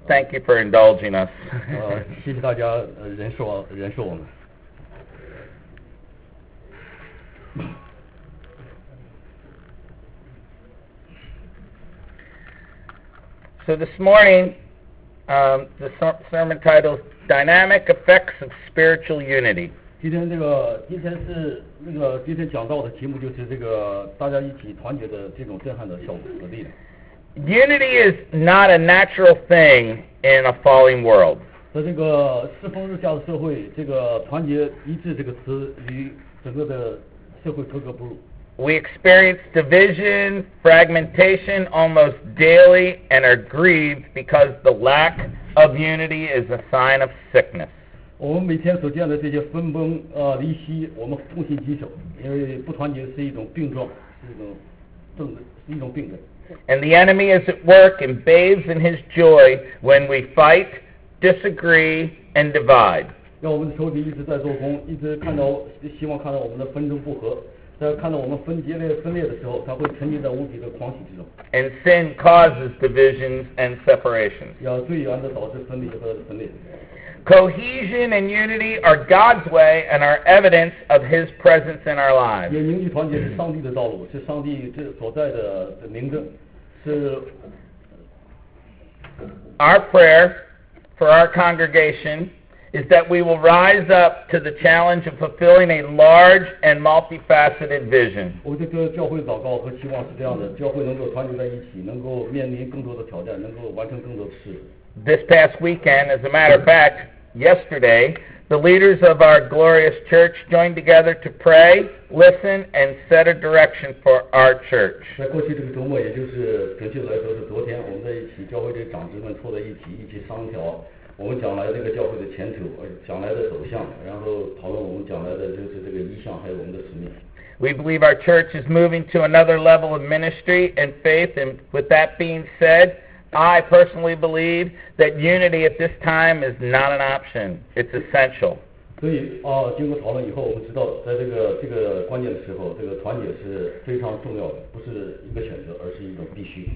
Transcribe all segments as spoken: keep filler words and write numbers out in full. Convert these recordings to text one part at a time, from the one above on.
thank you for indulging us. 呃，谢谢大家呃忍受忍受我们。 So this morning, um, the ser- sermon title is Dynamic Effects of Spiritual Unity. 今天这个今天是那个今天讲到的题目就是这个大家一起团结的这种震撼的效果和力量。 Unity is not a natural thing in a falling world. 在这个世风日下的社会，这个团结一致这个词与整个的社会格格不入。 We experience division, fragmentation almost daily and are grieved because the lack of unity is a sign of sickness. 我们每天所见的这些分崩呃离析，我们痛心疾首，因为不团结是一种病状，是一种症，是一种病症。 And the enemy is at work and bathes in his joy when we fight, disagree, and divide. 让我们的仇敌一直在做工，一直看到希望看到我们的纷争不和，在看到我们分结裂分裂的时候，他会沉浸在无比的狂喜之中。 And sin causes divisions and separations. 要罪源的导致分离和分裂。 Cohesion and unity are God's way and are evidence of His presence in our lives. 也凝聚团结是上帝的道路，是上帝这所在的明证，是。 Our prayer for our congregation is that we will rise up to the challenge of fulfilling a large and multifaceted vision. 我这个教会祷告和期望是这样的：教会能够团结在一起，能够面临更多的挑战，能够完成更多的事。 This past weekend, as a matter of fact, yesterday, the leaders of our glorious church joined together to pray, listen, and set a direction for our church. 在过去这个周末，也就是准确来说是昨天，我们在一起，教会的长子们凑在一起，一起商调我们将来这个教会的前途，呃，将来的走向，然后讨论我们将来的就是这个意向，还有我们的使命。 We believe our church is moving to another level of ministry and faith, and with that being said, I personally believe that unity at this time is not an option. It's essential. 所以啊，经过讨论以后，我们知道，在这个这个关键的时候，这个团结是非常重要的，不是一个选择，而是一种必须。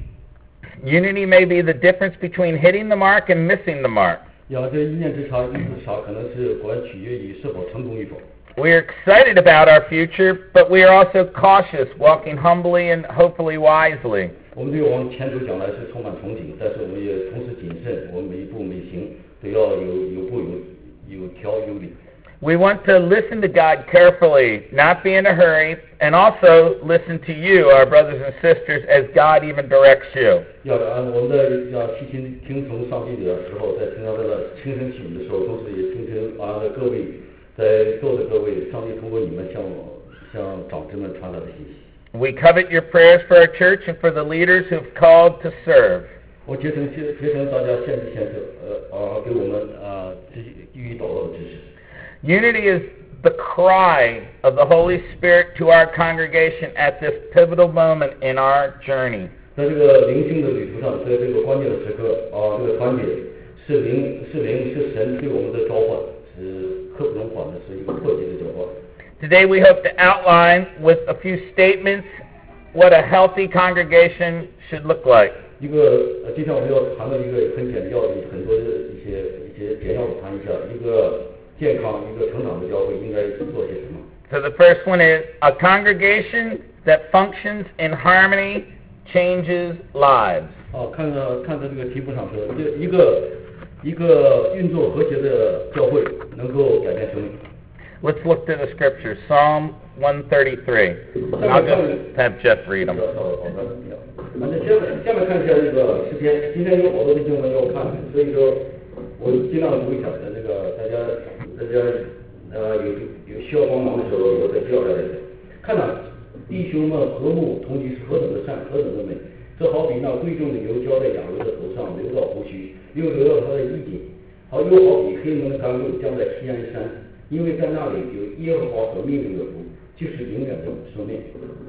Unity may be the difference between hitting the mark and missing the mark. 要这一念之差，一步之差，可能是关取决于是否成功与否。 We are excited about our future, but we are also cautious, walking humbly and hopefully wisely. 我们对我们前途将来是充满憧憬，但是我们也同时谨慎，我们每一步每行都要有有步有有条有理。 We want to listen to God carefully, not be in a hurry, and also listen to you, our brothers and sisters, as God even directs you. 要按我们的要细心听从上帝的时候，在听他的轻声细语的时候，同时也听听啊各位在座的各位，上帝通过你们向向长子们传达的信息。 We covet your prayers for our church and for the leaders who have called to serve. 我竭诚竭竭诚大家献制献策，呃啊给我们啊这些予以祷告的支持。 Unity is the cry of the Holy Spirit to our congregation at this pivotal moment in our journey. 在这个灵性的旅途上，在这个关键的时刻啊，这个团结是灵是灵是神对我们的召唤，是刻不容缓的，是一个迫切的召唤。 Today we hope to outline with a few statements what a healthy congregation should look like. 一个呃，今天我们要谈的一个很简要的很多的一些一些简要的谈一下，一个健康一个成长的教会应该做些什么。 So the first one is a congregation that functions in harmony changes lives. 啊，看着看着这个题目上说，一个一个运作和谐的教会能够改变生命。 Let's look to the scriptures. Psalm one thirty-three. And I'll just have Jeff read them. 那下面下面看一下这个诗篇，今天有好多的经文要看，所以说我尽量读一下。这个大家大家呃有有需要帮忙的时候，我再叫大家。看呐，弟兄们和睦同居是何等的善，何等的美。这好比那贵重的油浇在亚伦的头上，流到胡须，又流到他的衣襟。好，又好比黑蒙的甘露降在锡安山。因为在那里有耶和华所命令的福，就是永远的生命。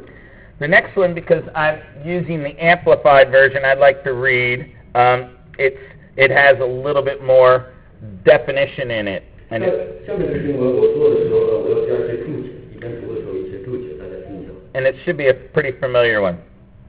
The next one, because I'm using the Amplified version, I'd like to read. Um, it's it has a little bit more definition in it. And it, 下面的经文我做的时候呢，我要加一些注解，一边读的时候一些注解，大家听一下。 And it should be a pretty familiar one.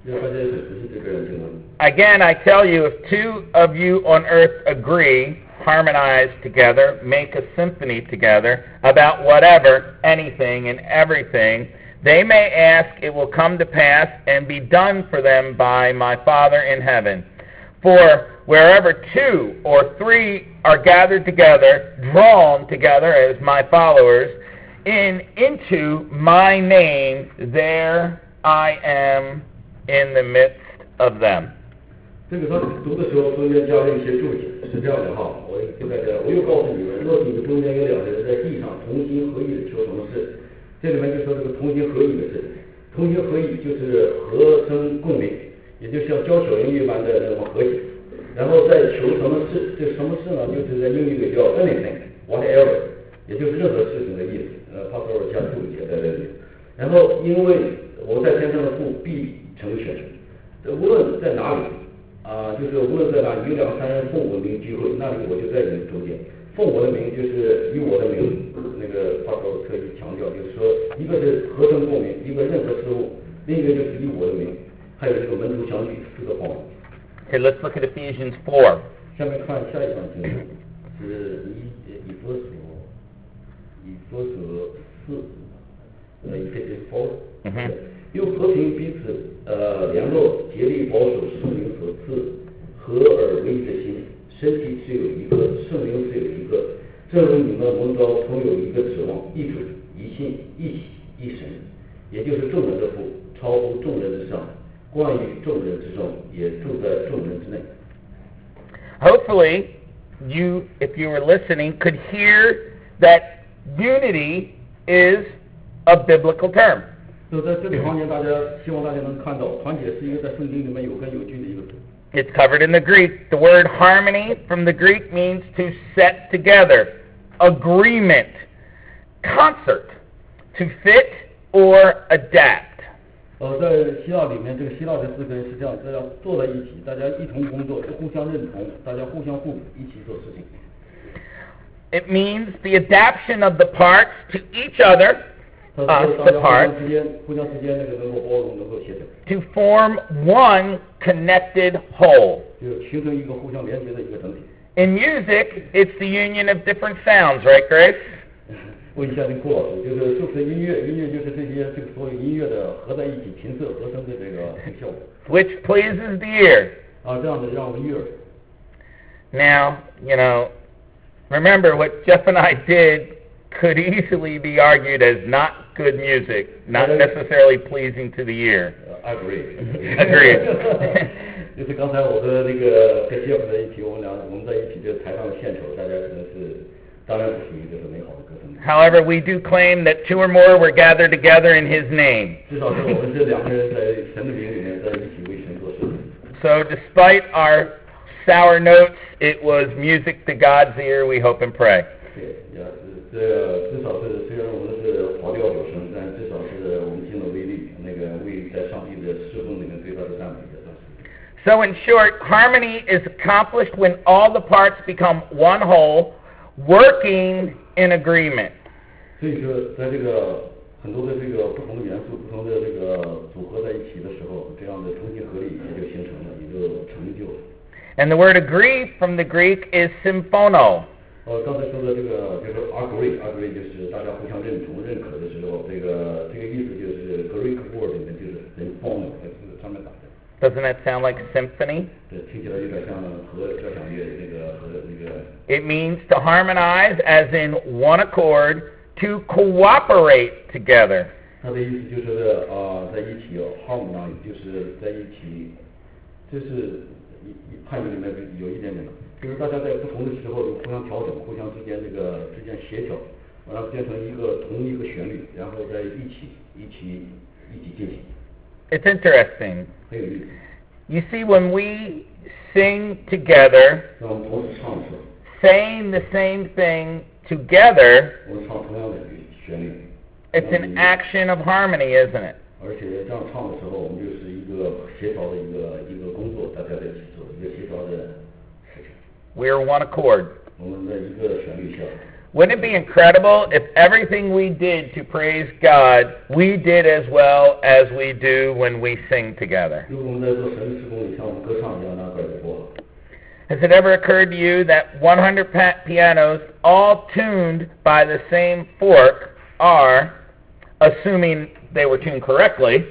Again, I tell you, if two of you on earth agree, harmonize together, make a symphony together about whatever, anything, and everything, they may ask, it will come to pass and be done for them by my Father in heaven. For wherever two or three are gathered together, drawn together as my followers, in into my name, there I am in the midst of them. 这个他读的时候中间加了一些注解，是这样的哈，我给大家，我又告诉你们，若是你们中间有两个人在地上同心合意的求什么事，这里面就说这个同心合意的事，同心合意就是和声共鸣，也就像交小音一般的那种和谐，然后再求什么事，这什么事呢？就是在英语里叫 anything whatever， 也就是任何事情的意思，呃，他说加注解在这里，然后因为我在天上的父必成全，无论在哪里。啊，就是无论在哪里，有两三人奉我的名聚会，那里我就在你们中间。奉我的名就是以我的名，那个他说特意强调，就是说一个是和声共鸣，一个任何事物，另一个就是以我的名，还有这个门徒相聚四个方面。 Okay, let's look at Ephesians four. 下面看下一段经文，是以以弗所以弗所四，呃，Ephesians four。嗯哼。用和平彼此呃联络，竭力保守圣灵所赐合而为一的心，身体只有一个，圣灵只有一个，正如你们蒙召同有一个指望，一主一信一喜一神，也就是众人的父，超乎众人之上，冠于众人之中，也住在众人之内。 Hopefully, you, if you were listening, could hear that unity is a biblical term. 就在这里方面，大家希望大家能看到，团结是一个在圣经里面有根有据的一个词。 It's covered in the Greek. The word harmony from the Greek means to set together, agreement, concert, to fit or adapt. 呃，在希腊里面，这个希腊的字根是这样，大家坐在一起，大家一同工作，互相认同，大家互相互补，一起做事情。 It means the adaptation of the parts to each other. Uh, the parts to form one connected whole. In music, it's the union of different sounds, right, Grace? Which pleases the ear. Now, you know, remember what Jeff and I did could easily be argued as not good music, not necessarily pleasing to the ear. I agree. Agreed. 就是刚才我和那个和谢夫在一起，我们俩我们在一起就台上献丑，大家可能是当然不属于这个美好的歌声。 However, we do claim that two or more were gathered together in His name. 至少是我们这两个人在神的名里面在一起为神做事。 So, despite our sour notes, it was music to God's ear. We hope and pray. 对，也这个至少是虽然我们是跑调有声，但至少是我们尽了威力，那个为在上帝的侍奉里面对他的赞美的。 So in short, harmony is accomplished when all the parts become one whole, working in agreement. 所以说，在这个很多的这个不同的元素、不同的这个组合在一起的时候，这样的同心合力也就形成了，也就成就了。 And the word agree from the Greek is symphono. 呃，刚才说的这个就是 agree，agree 就是大家互相认同、认可的时候，这个这个意思就是 Greek word 里面就是 symphono， 是上面打的。 Doesn't that sound like symphony? 这听起来有点像和交响乐那个和那个。 It means to harmonize, as in one accord, to cooperate together. 它的意思就是啊、呃，在一起 harmonize 就是在一起，这是汉语里面有一点点的。就是大家在不同的时候互相调整，互相之间这个之间协调，然后变成一个同一个旋律，然后在一起一起一起进行。 It's interesting. 很有意思。 You see, when we sing together, 让我们同时唱的时候 saying the same thing together, 我们唱同样的旋律。 It's an action of harmony, isn't it? 而且这样唱的时候，我们就是一个协调的一个一个工作，大家在一起做一个协调的。 We're one accord. Wouldn't it be incredible if everything we did to praise God, we did as well as we do when we sing together? 如果我们在做神的事工里像我们歌唱一样，那该有多好。 Has it ever occurred to you that one hundred pa- pianos, all tuned by the same fork, are, assuming they were tuned correctly,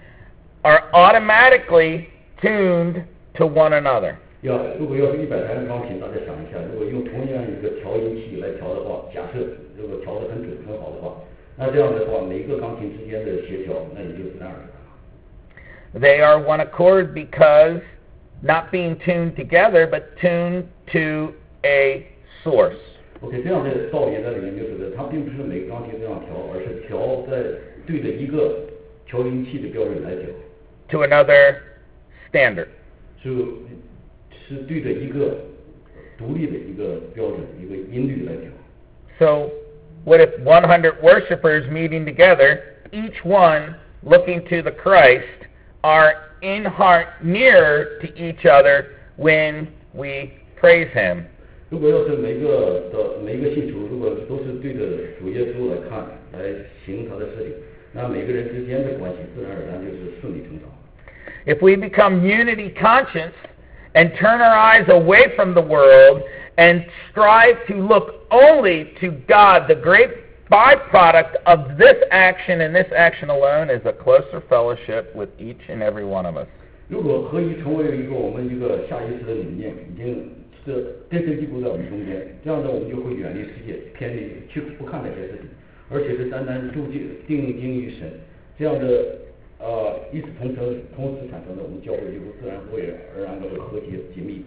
are automatically tuned to one another? 要如果要是一百台的钢琴，大家想一下，如果用同样一个调音器来调的话，假设如果调得很准很好的话，那这样的话，每一个钢琴之间的协调，那也就自然而然了。 They are one accord because not being tuned together, but tuned to a source. OK， 这样的道理在里面就是的，它并不是每个钢琴这样调，而是调在对着一个调音器的标准来调。 To another standard. 是是对着一个独立的一个标准，一个音律来调。 So, what if one hundred worshipers meeting together, each one looking to the Christ, are in heart nearer to each other when we praise Him? 如果要是每个的每一个信徒，如果都是对着主耶稣来看，来行他的事情，那每个人之间的关系自然而然就是顺理成章。 If we become unity conscious and turn our eyes away from the world and strive to look only to God, the great byproduct of this action and this action alone is a closer fellowship with each and every one of us. 如果合一成为一个我们一个下意识的理念，已经是根深蒂固在我们中间，这样呢，我们就会远离世界，偏离去不看那些事情，而且是单单注定定睛于神，这样的呃一次同成同时产生的，我们教会就自然会而然的会和谐紧密。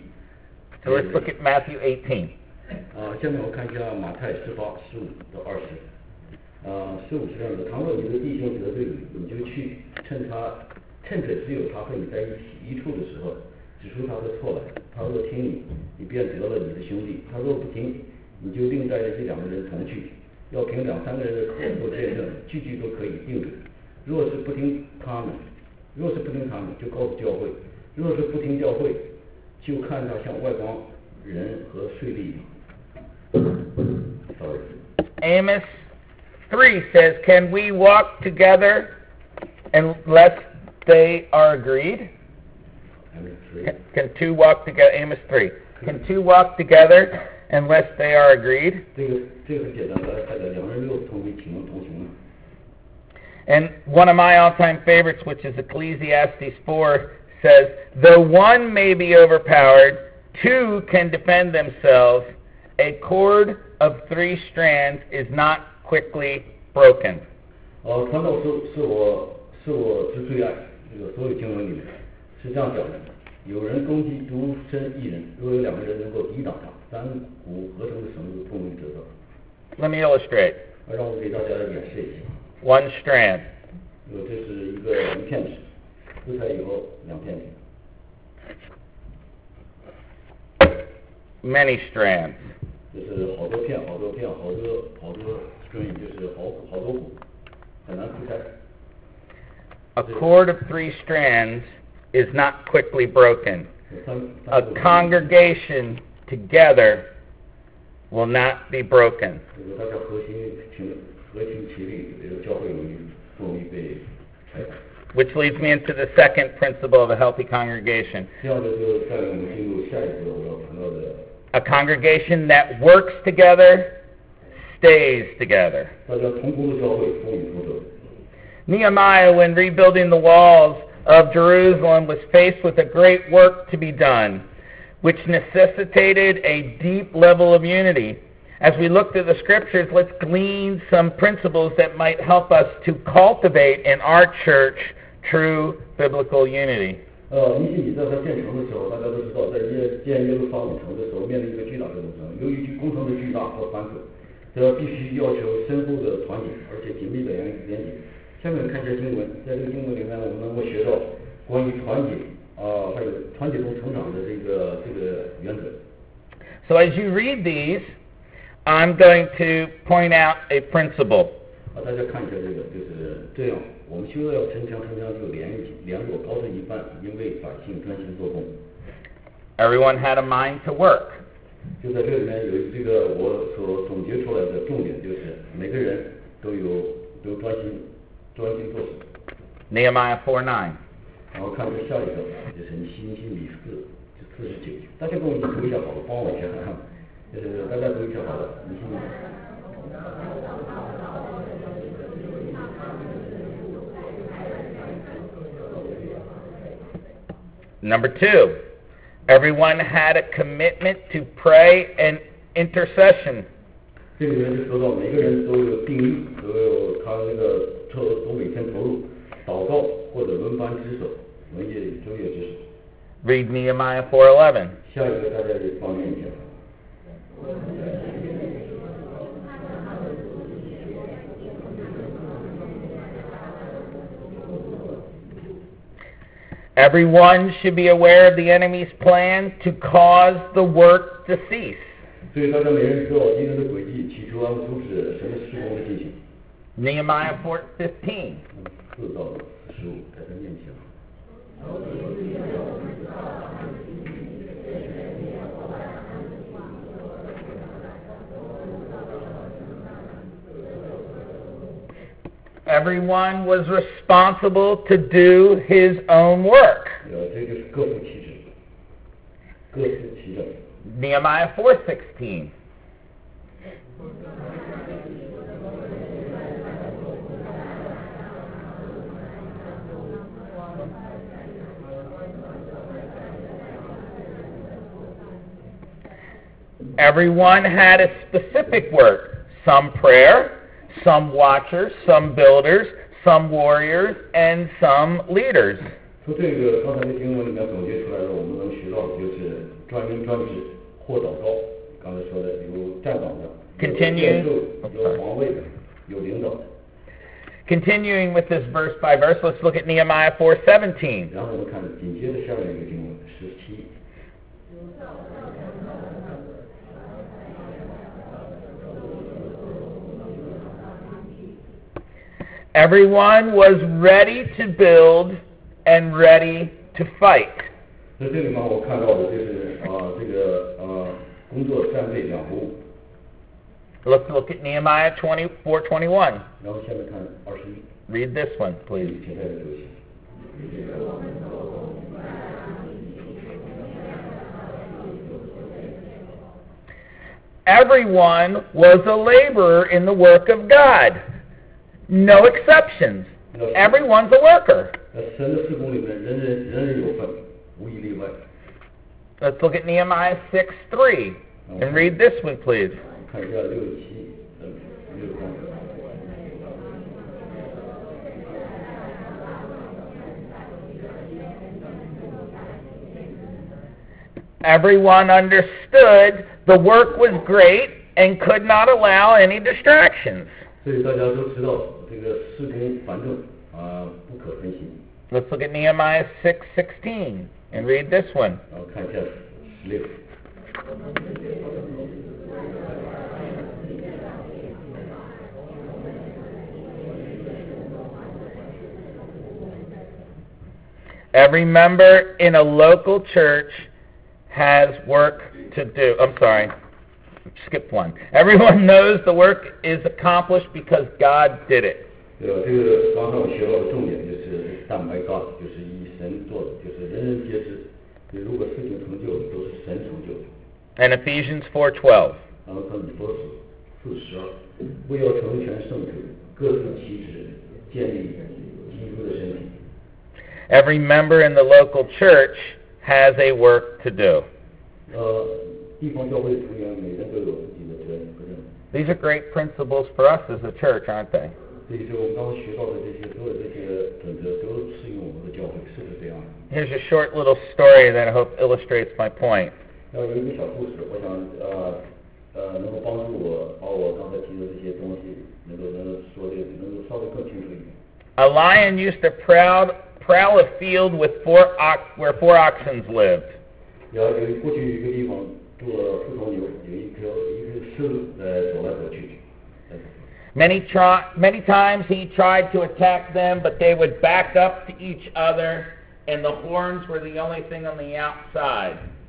So let's look at Matthew eighteen. 啊，下面我看一下马太十八十五到二十。啊，十五是这样的：倘若你的弟兄得罪你，你就去趁他趁着只有他和你在一起一处的时候，指出他的错来。他若听你，你便得了你的兄弟；他若不听，你就另带着这两个人同去，要凭两三个人的口做见证，句句都可以定准。若是不听他们，若是不听他们，就告诉教会；若是不听教会，就看他像外邦人和税吏一样。Sorry. Amos three says, can we walk together unless they are agreed? Can, can two walk together? Amos three. Can two walk together unless they are agreed? 这个这个很简单，大家看到两人若同为情同行了。 And one of my all-time favorites, which is Ecclesiastes four, says, though one may be overpowered, two can defend themselves. A cord of three strands is not quickly broken. 呃，传道是是我是我之最爱，这个所有经文里面是这样讲的：有人攻击独身一人，若有两个人能够抵挡他，三股合成的绳子不容易折断。 Let me illustrate. 而让我给大家演示一下。 One strand. 呃，这是一个一片纸，撕开以后两片纸。 Many strands. 就是好多片，好多片，好多好多 string， 就是好好多股，很难撕开。 A cord of three strands is not quickly broken. A congregation together will not be broken. 大家合心情合心齐力，这个教会容易不容易被拆散。 Which leads me into the second principle of a healthy congregation. 这样的就带领我们进入下一个我要谈到的。 A congregation that works together stays together. 大家同工的教会风雨同舟。 Nehemiah, when rebuilding the walls of Jerusalem, was faced with a great work to be done, which necessitated a deep level of unity. As we look through the scriptures, let's glean some principles that might help us to cultivate in our church true biblical unity. 呃，尼希米在他建成的时候，大家都知道，在耶建耶路撒冷城的时候，面临一个巨大的工程。由于工程的巨大和繁琐，这必须要求深厚的团结，而且紧密的连连接。下面看一下经文，在这个经文里面，我们能够学到关于团结啊、呃，还有团结中成长的这个这个原则。 So as you read these, I'm going to point out a principle. 啊，大家看一下这个，就是这样。我们修要城墙，城墙就连一起，连过高是一半，因为百姓专心做工。 Everyone had a mind to work. 就在这里面有这个我所总结出来的重点，就是每个人都有都专心专心做事。 Nehemiah four nine. 然后看这下一个，就是你星星里四就四十九，大家跟我一起读一下好了，帮我一下，就是大家读一下好了，你信吗？ Number two, everyone had a commitment to pray and intercession. 这里面就说到每个人都有定义，都有他那个都都每天投入祷告或者轮班值守，轮夜昼夜值守。 Read Nehemiah four eleven. 下一个大家也方便一下。 Everyone should be aware of the enemy's plan to cause the work to cease. 所以大家每人知道敌人的诡计，起初他们阻止神的施工的进行。 Nehemiah four fifteen. 四到十五，大家念一下。 Everyone was responsible to do his own work. 呃，这就是各负其职，各司其政。 Nehemiah four sixteen. Everyone had a specific work, some prayer, some watchers, some builders, some warriors, and some leaders. 从这个刚才的经文里面总结出来的，我们能学到的就是专心专职或祷告。刚才说的有站岗的，有建筑，有防卫的，有领导的。 Continuing with this verse by verse, let's look at Nehemiah four seventeen. 然后我们看紧接着下面一个经文十七。 Everyone was ready to build and ready to fight. 在这里面我看到的就是啊、这个呃工作战备两不误。 Let's look at Nehemiah twenty-four twenty-one. 然后下面看二十一。 Read this one, please. 请大家留心。 Everyone was a laborer in the work of God. No exceptions. Everyone's a worker. 在神的事工里面，人人人人有份，无一例外。 Let's look at Nehemiah six three and read this one, please. 看一下六七呃六三。 Everyone understood the work was great and could not allow any distractions. 所以大家都知道这个事工繁重啊、不可分心。 Let's look at Nehemiah six sixteen and read this one. 然后看一下十六。 Every member in a local church has work to do. I'm sorry, skip one. Everyone knows the work is accomplished because God did it. 对吧？这个刚才我学到的重点就是蛋白高，就是以神做的，就是人人皆知。如果事情成就，都是神成就的。 And Ephesians four twelve. 然后看以弗所四十二，不要成全圣徒，各司其职，建立基督的身体。 Every member in the local church has a work to do. 呃，地方教会成员每人都有自己的责任和任务。 These are great principles for us as a church, aren't they? 这就是我们刚刚学到的这些所有这些准则，都适用我们的教会，是不是这样的？ Here's a short little story that I hope illustrates my point. 然后有一个小故事，我想呃呃能够帮助我把我刚才提的这些东西能够能够说的能够稍微更清楚一点。 A lion used to prowl, prowl a field with four ox, where four oxen lived. 然后有过去有一个地方住了四头牛，有一条一个狮子在走来走去。 Many, try, many times he tried to attack them, but they would back up to each other, and the horns were the only thing on the outside.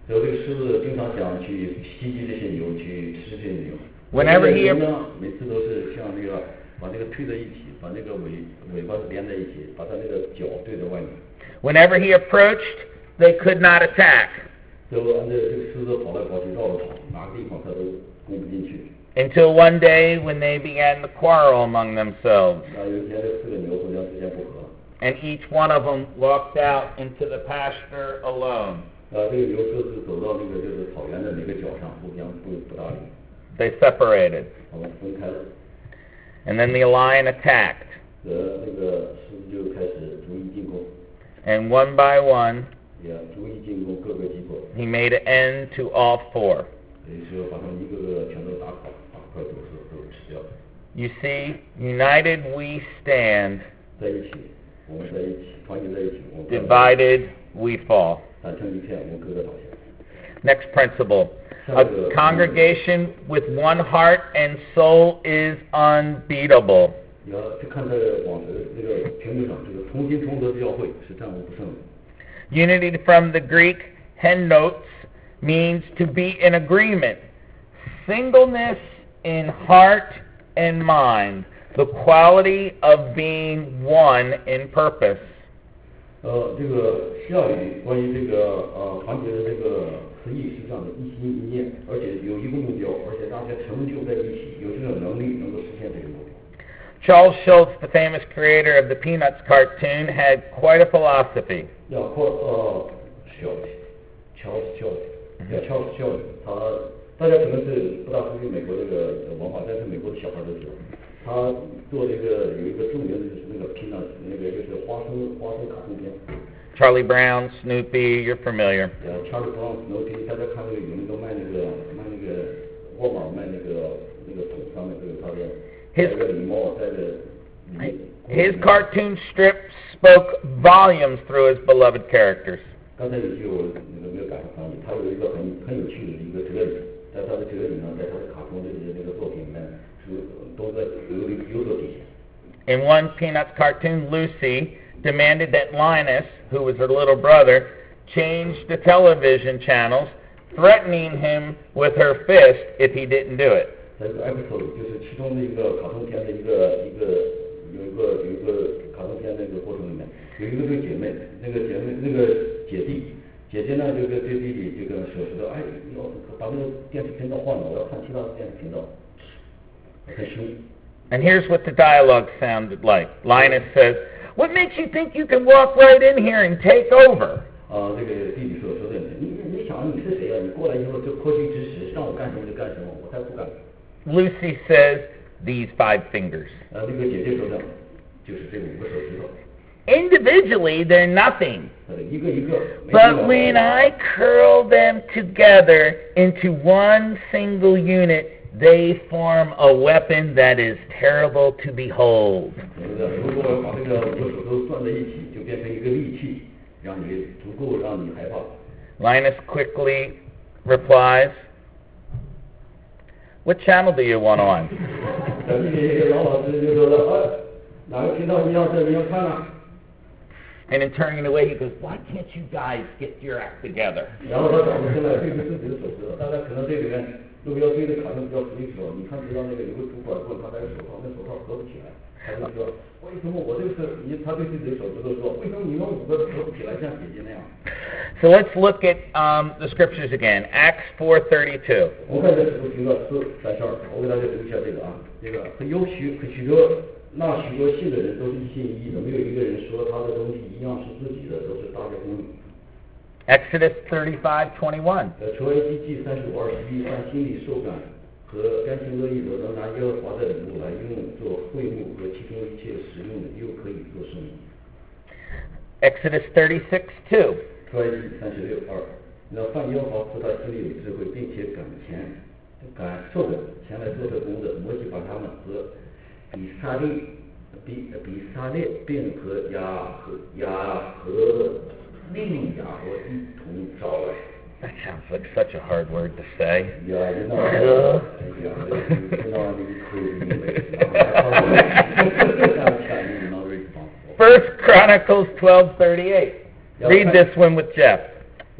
所以这个狮子经常想去袭击这些牛，去吃这些牛。 Whenever he 呢，每次都是像那个把这个推在一起，把那个尾尾巴连在一起，把它那个脚对在外面。 Whenever he approached, they could not attack. 就按照这个狮子跑来跑去，绕着跑，哪个地方它都攻不进去。 Until one day when they began to quarrel among themselves. 那有一天这四个牛互相之间不和。 And each one of them walked out into the pasture alone. 啊，这个牛各自走到那个就是草原的哪个角上，互相不不搭理。 They separated. 他们分开了。 And then the lion attacked. 呃，那个狮子就开始逐一进攻。 And one by one, 也逐一进攻，各个击破。 he made an end to all four. 也就是把他们一个个全都打垮，打快都是都吃掉。 You see, united we stand. 在一起，我们在一起，团结在一起。我们 Divided we fall. 打成一片，我们各个倒下。 Next principle. A congregation with one heart and soul is unbeatable. 你要去看这个网呃那个屏幕上，这个同心同德的教会是战无不胜的。 Unity from the Greek henotes means to be in agreement, singleness in heart and mind, the quality of being one in purpose. 呃，这个下语关于这个呃团结的这个词义是这样的：一心一念，而且有一个目标，而且大家成就在一起，有这种能力能够实现这个目标。 Charles Schulz, the famous creator of the Peanuts cartoon, had quite a philosophy. 要扩呃 Schulz，Charles Schulz，叫 Charles Schulz，他大家可能是不大熟悉美国这个文化，但是美国的小孩都知道。他做这个有一个著名的就是那个 Peanuts，那个就是花生花生卡通片。 Charlie Brown, Snoopy, you're familiar. Yeah, Charlie Brown, Snoopy，大家看那个有那个卖那个卖那个沃尔玛卖那个那个桶上面都有他的戴个礼帽，戴着。 His cartoon strips spoke volumes through his beloved characters. 刚才有句我那个没有赶上翻译，他有一个很很有趣的一个哲理，在他的哲理呢，在他的卡通的那个作品里面是都在有有所体现。 In one Peanuts cartoon, Lucy demanded that Linus, who was her little brother, change the television channels, threatening him with her fist if he didn't do it. 在这个 episode 就是其中的一个卡通片的一个一个有一个有一个卡通片的一个过程里面，有一个对姐妹，那个姐妹那个姐弟，姐姐呢就跟对弟弟就跟说说哎，要把那个电视频道换了，我要看其他的电视频道，很凶。 And here's what the dialogue sounded like. Linus says, "What makes you think you can walk right in here and take over?" 啊，这个弟弟说说对，你你想你是谁呀、啊？你过来以后就科举指使，让我干什么就干什么，我才不干。 Lucy says, "These five fingers." 啊，这个姐姐说的，就是这五个手指头。 Individually, they're nothing. 一个一个。 But when I curl them together into one single unit, they form a weapon that is terrible to behold. 如果把这个五个手都攥在一起，就变成一个利器，让你足够让你害怕。 Linus quickly replies, "What channel do you want on?" 小弟弟老老实就说了，哎，哪个频道你要这你要看啊？ And in turning away, he goes, "Why can't you guys get your act together?" 然后他找出来对着自己的手指头，大家可能这里面路标推的卡通比较熟悉手，你看知道那个有个主管棍，他戴个手套，那手套合不起来，他就说为什么我这个是你？他对自己的手指头说，为什么你们五个合不起来，像姐姐那样？ So let's look at um, the scriptures again. Acts four thirty-two. 我看这使徒行传四三十二，我给大家读一下这个啊，这个有许许多那许多信的人都是一心一意的，没有一个人说他的东西一样是自己的，都是大家公用。 Exodus thirty-five twenty-one. 呃，出埃及记三十五二十一，按心里受感和甘心乐意的，能拿耶和华的礼物来用作会幕和其中一切使用的，又可以做生意。 Exodus thirty-six two. 出埃及三十六二，那犯耶和华赐他心里有智慧，并且感钱感受的前来做这工的，摩西把他们和比撒列比比撒列并和亚和亚和利亚和一同招来。 That sounds like such a hard word to say. Yeah, you know, you know, First Chronicles twelve thirty-eight. Read this one with Jeff.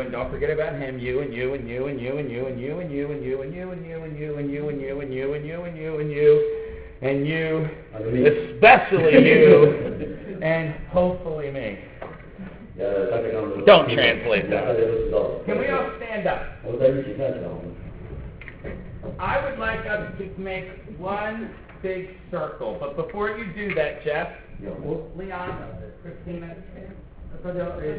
and don't forget about him, you and you and you and you and you and you and you and you and you and you and you and you and you and you and you and you and you and you, especially you, and hopefully me. Don't translate that. Can we all stand up? I would like us to make one big circle, but before you do that, Jeff, Leon, Christina, don't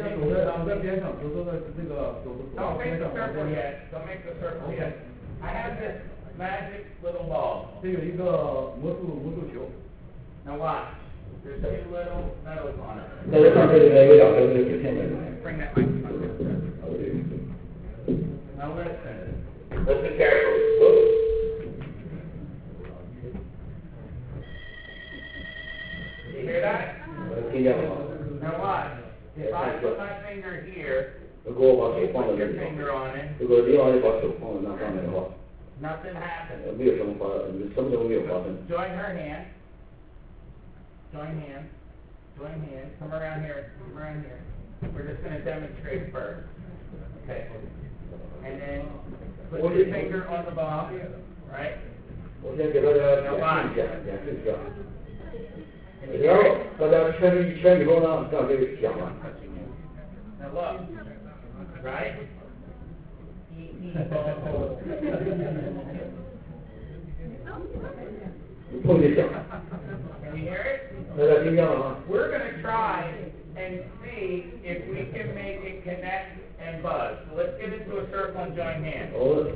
make the circle yet. Don't make the circle yet. I have this magic little ball. Now watch. There's two little metals on it. Bring that microphone. Now listen. Listen carefully. You hear that? Now watch. If I put my finger here, you put your finger on it, nothing happens. Join her hand. Join hands. Join hands. Come around here. Come around here. We're just going to demonstrate first. Okay. And then put your finger on the ball. Right? Now watch. Now look. Right? Can you hear it? We're going to try and see if we can make it connect and buzz. So let's get into a circle and join hands.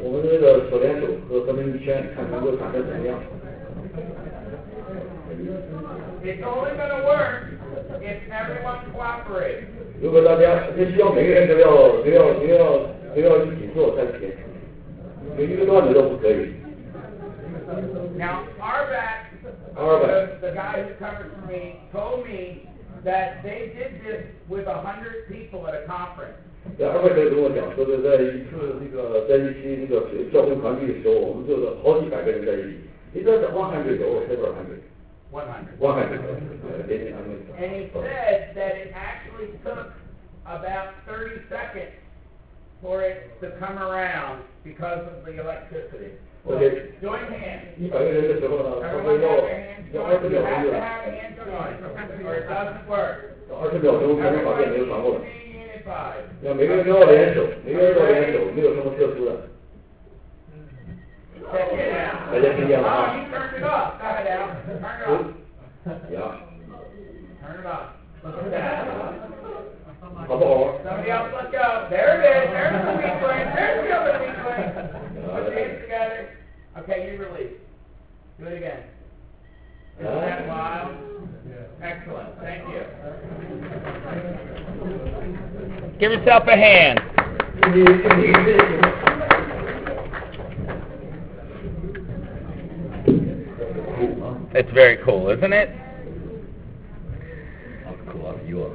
It's only going to work if everyone cooperates. Now, Arbat, the, the guy who covers for me, told me that they did this with a hundred people at a conference. 对，二位可以跟我讲，说是在一次那个在一期那个教会团聚的时候，我们就是好几百个人在一起。It was one hundred or several hundred. one hundred. one hundred. Uh, they- I mean, And he said that it actually took about thirty seconds for it to come around because of the electricity. So, Okay. join hands. 一百个人的时候呢，差不多 Everyone 要 have their hands 要二十 joined. You 秒 have 钟 to 的， have hands joined, or it doesn't work. 二十秒钟才能把电流传过来。 Be unified. 要每个人都要联手，每个人都要联手，没有什么特殊的。 Check it out. 大家听见了 Oh, 啊？ you turned it off. Got it out. Turn it off. 呀， Turn it off. Look at that. 好不好？ Somebody else let go. There it is. There's the weak link. There's the other weak link. Put your hands together. Okay, you release. Do it again. Isn't that wild? Excellent. Thank you. Give yourself a hand. 你你你。 It's very cool, isn't it? That's cool. That's you.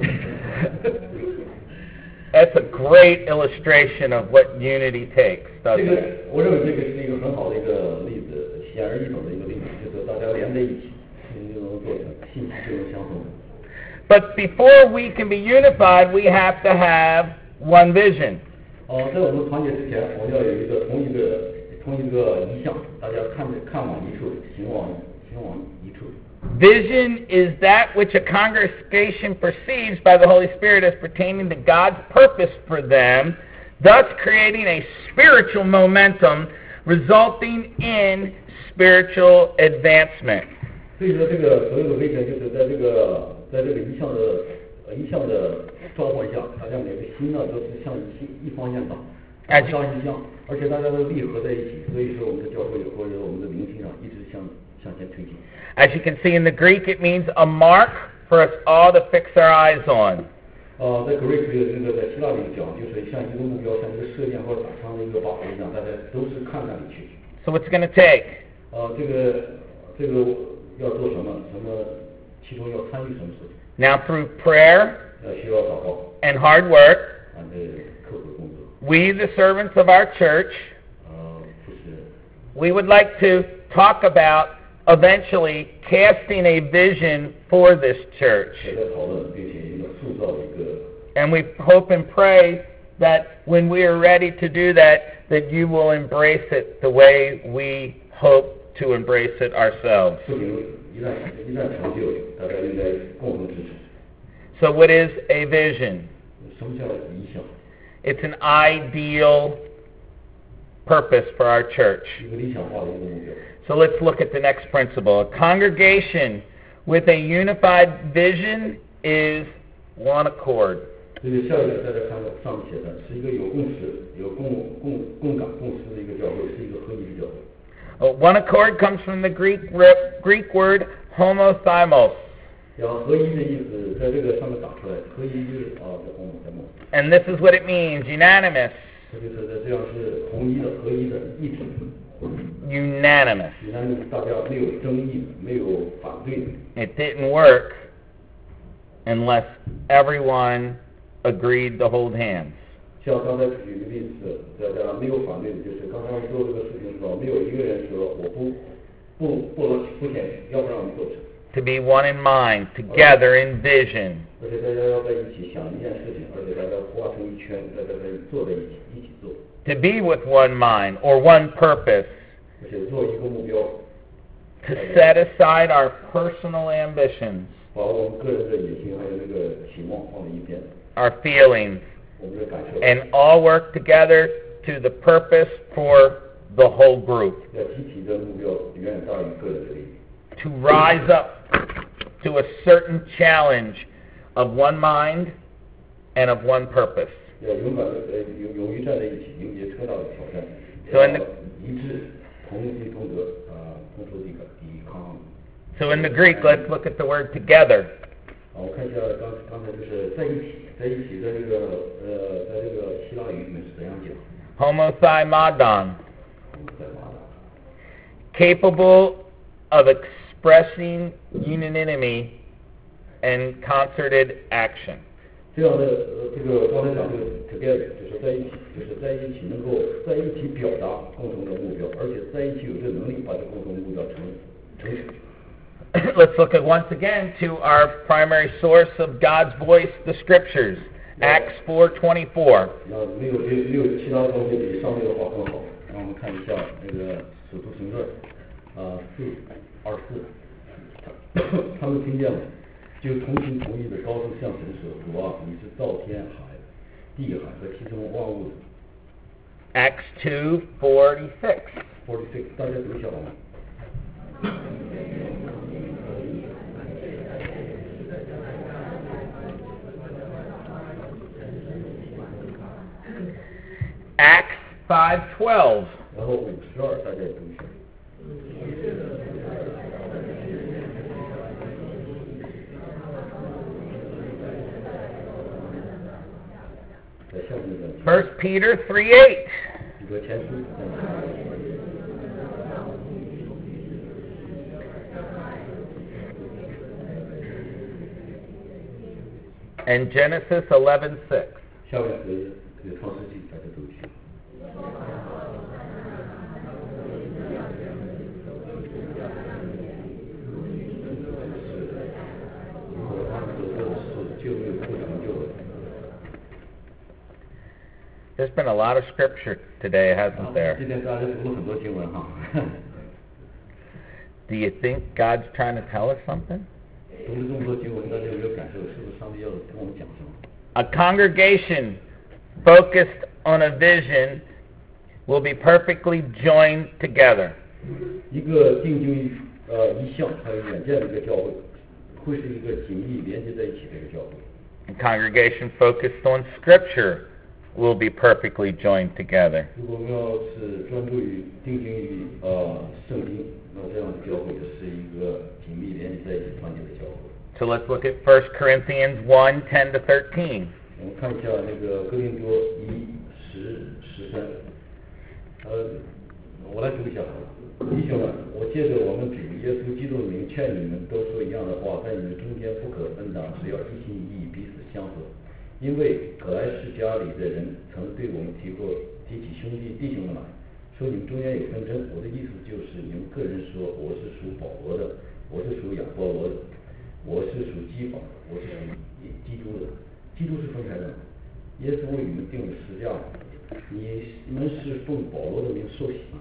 That's a great illustration of what unity takes, 这 doesn't 个 it? 我认为这个是一个很好的一个例子，显而易懂的一个例子，就是大家连在一起，事情就能做成，信息就能相通。 But before we can be unified, we have to have one vision. 哦，在我们团结之前，我们要有一个同一个同一个意向，大家看着看往一处，行往行往一处。 Vision is that which a congregation perceives by the Holy Spirit as pertaining to God's purpose for them, thus creating a spiritual momentum resulting in spiritual advancement. 所以说，这个所有的危险就是在这个在这个一项的呃一项的召唤下，大家每个心呢都是向一一方向走， 哎朝一向，而且大家都立合在一起，所以说我们的教会或者我们的灵性上一直向向前推进。 As you can see in the Greek, it means a mark for us all to fix our eyes on. 呃，在 Greek 这个在希腊里讲，就是像一个目标，像一个射箭或者打枪的一个靶一样，大家都是看那里去。 So what's it going to take? 呃，这个这个要做什么？什么？其中要参与什么事情？ Now through prayer 要需要祷告， and hard work, 啊，这刻苦工作， we, the servants of our church, 呃，不是。 we would like to talk about eventually casting a vision for this church. 也在讨论，并且一个塑造一个， And we hope and pray that when we are ready to do that, that you will embrace it the way we hope to embrace it ourselves. 事情一旦一旦成就，大家应该共同支持。 So what is a vision? 什么叫理想？ It's an ideal purpose for our church. 一个理想化的一个目标。 So let's look at the next principle. A congregation with a unified vision is one accord. 这个下一个大家看到上面写的是一个有共识、有共共共感、共识的一个教会，是一个合一的教会。 Uh, one accord comes from the Greek ri- Greek word homothymos. 然后合一的意思在这个上面打出来，合一就是啊，在红在梦， And this is what it means, unanimous. 这就是在这样是统一的、合一的一体。 Unanimous. 虽然大家没有争议，没有反对， It didn't work unless everyone agreed to hold hands. 像刚才举个例子，大家没有反对的，就是刚才我们做这个事情的时候，没有一个人说我不不不能不签，要不然我们做成。 To be one in mind, together in vision. 而且大家要在一起想一件事情，而且大家划成一圈，大家在坐在一起，一起做， To be with one mind or one purpose. 而且做一个目标， To set aside our personal ambitions, 把我们个人的野心还有那个期望放在一边， our feelings, 我们的感受， and all work together to the purpose for the whole group. 要集体的目标远远大于个人的利益。 To rise up to a certain challenge of one mind and of one purpose. 要勇敢的呃勇勇于站在一起，迎接特大的挑战， So in the- 要一致同心同德啊，同仇敌忾抵抗。 So in the Greek, let's look at the word together. 啊，我看一下刚刚才就是在一起，在一起，在这个呃，在这个希腊语里面是怎样讲？ Homothymadon. 我们在马达。 Capable of expressing unanimity and concerted action. 这样的呃，这个刚才讲这个 together 就是在一起，就是在一起能够在一起表达共同的目标，而且在一起有这能力把这共同目标成成全。 let's look at once again to our primary source of God's voice, the Scriptures, Acts four twenty-four. 那没有没有没有其他东西比上面的话更好。让我们看一下那个使徒行传，啊四二四，他们听见了，就同心同意的高声向神说：“主啊，你是造天海、地海和其中万物的。” Acts two forty-six. forty-six， 大家读一下好吗？ Acts five twelve. 然后五十二，大家也读一下。在下面的。 First Peter three eight. 彼得前书。 And Genesis eleven six. 下面是这个创世纪，大家读一下。 There's been a lot of scripture today, hasn't there? 今天大家读了很多经文哈。 Do you think God's trying to tell us something? 读了这么多经文，大家有没有感受？是不是上帝要跟我们讲什么？ A congregation focused on a vision will be perfectly joined together. 一个定睛于呃一项还有远见的一个教会，会是一个紧密连接在一起的一个教会。 A congregation focused on Scripture will be perfectly joined together. 如果我们要是专注于定睛于呃圣经，那这样的教会就是一个紧密连接在一起团结的教会。 So let's look at First Corinthians one ten to thirteen. 我们看一下那个哥林多一十十三，呃，我来读一下好了。弟兄们，我借着我们主耶稣基督的名劝你们都说一样的话，在你们中间不可分党，只要一心一意，彼此相合。因为可莱士家里的人曾对我们提过提起兄弟弟兄们来，说你们中间有纷争。我的意思就是，你们个人说我是属保罗的，我是属亚波罗的，我是属基法的，我是属基督的。基督是分开的，耶稣为你们定了十架，你们是奉保罗的名受洗吗？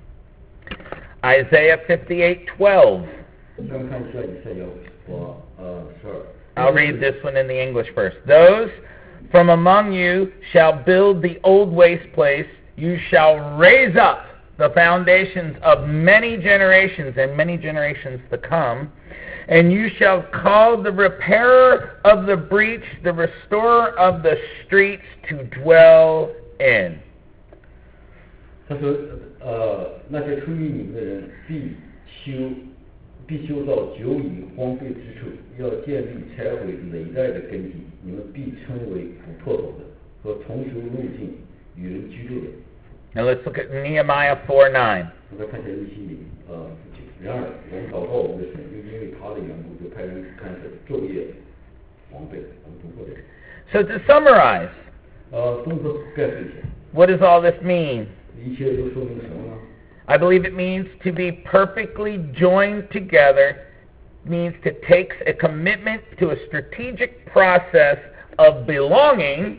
Isaiah fifty-eight twelve. 先看一下以赛亚书呃十二。 I'll read this one in the English first. Those from among you shall build the old waste place. You shall raise up the foundations of many generations and many generations to come. And you shall call the repairer of the breach, the restorer of the streets to dwell in. 他说，呃，那些出于你们的人必修，必修到久已荒废之处，要建立拆毁累代的根基。你们必称为不破口的和重修路径与人居住的。 Now let's look at Nehemiah four nine. 我再看一下日西里，呃，然而我们祷告我们的神，又因为他的缘故，就派人看守昼夜防备。我们读过这个。 So to summarize, 呃，综合概述一下， what does all this mean? 一切都说明什么呢？ I believe it means to be perfectly joined together, means to take a commitment to a strategic process of belonging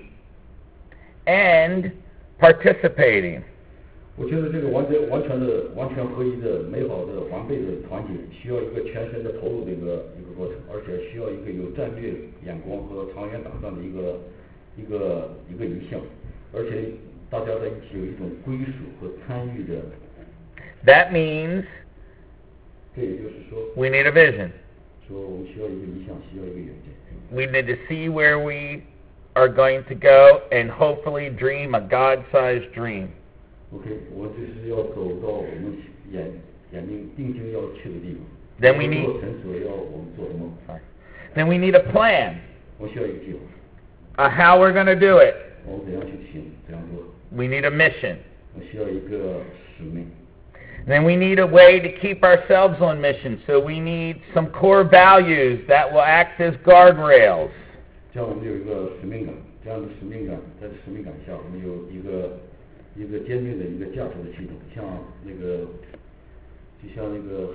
and participating. 我觉得这个完全完全的完全合一的美好的完备的团体，需要一个全身的投入的一个一个过程，而且需要一个有战略眼光和长远打算的一个一个一个意向，而且大家在一起有一种归属和参与的。 That means 这也就是说， we need a vision. 说我们需要一个意向，需要一个远见。 We need to see where we are going to go and hopefully dream a God-sized dream. OK， 我就是要走到我们眼眼睛定睛要去的地方。 Then we need 神所要我们做什么？ then we need a plan 我需要一个计划， of how we're going to do it. 我们怎样去行，怎样做？ We need a mission. 我需要一个使命。 Then we need a way to keep ourselves on mission. So we need some core values that will act as guardrails. 这样我们有一个使命感，这样的使命感，在这使命感下，我们有一个一个坚定的一个价值的系统，像那个，就像那个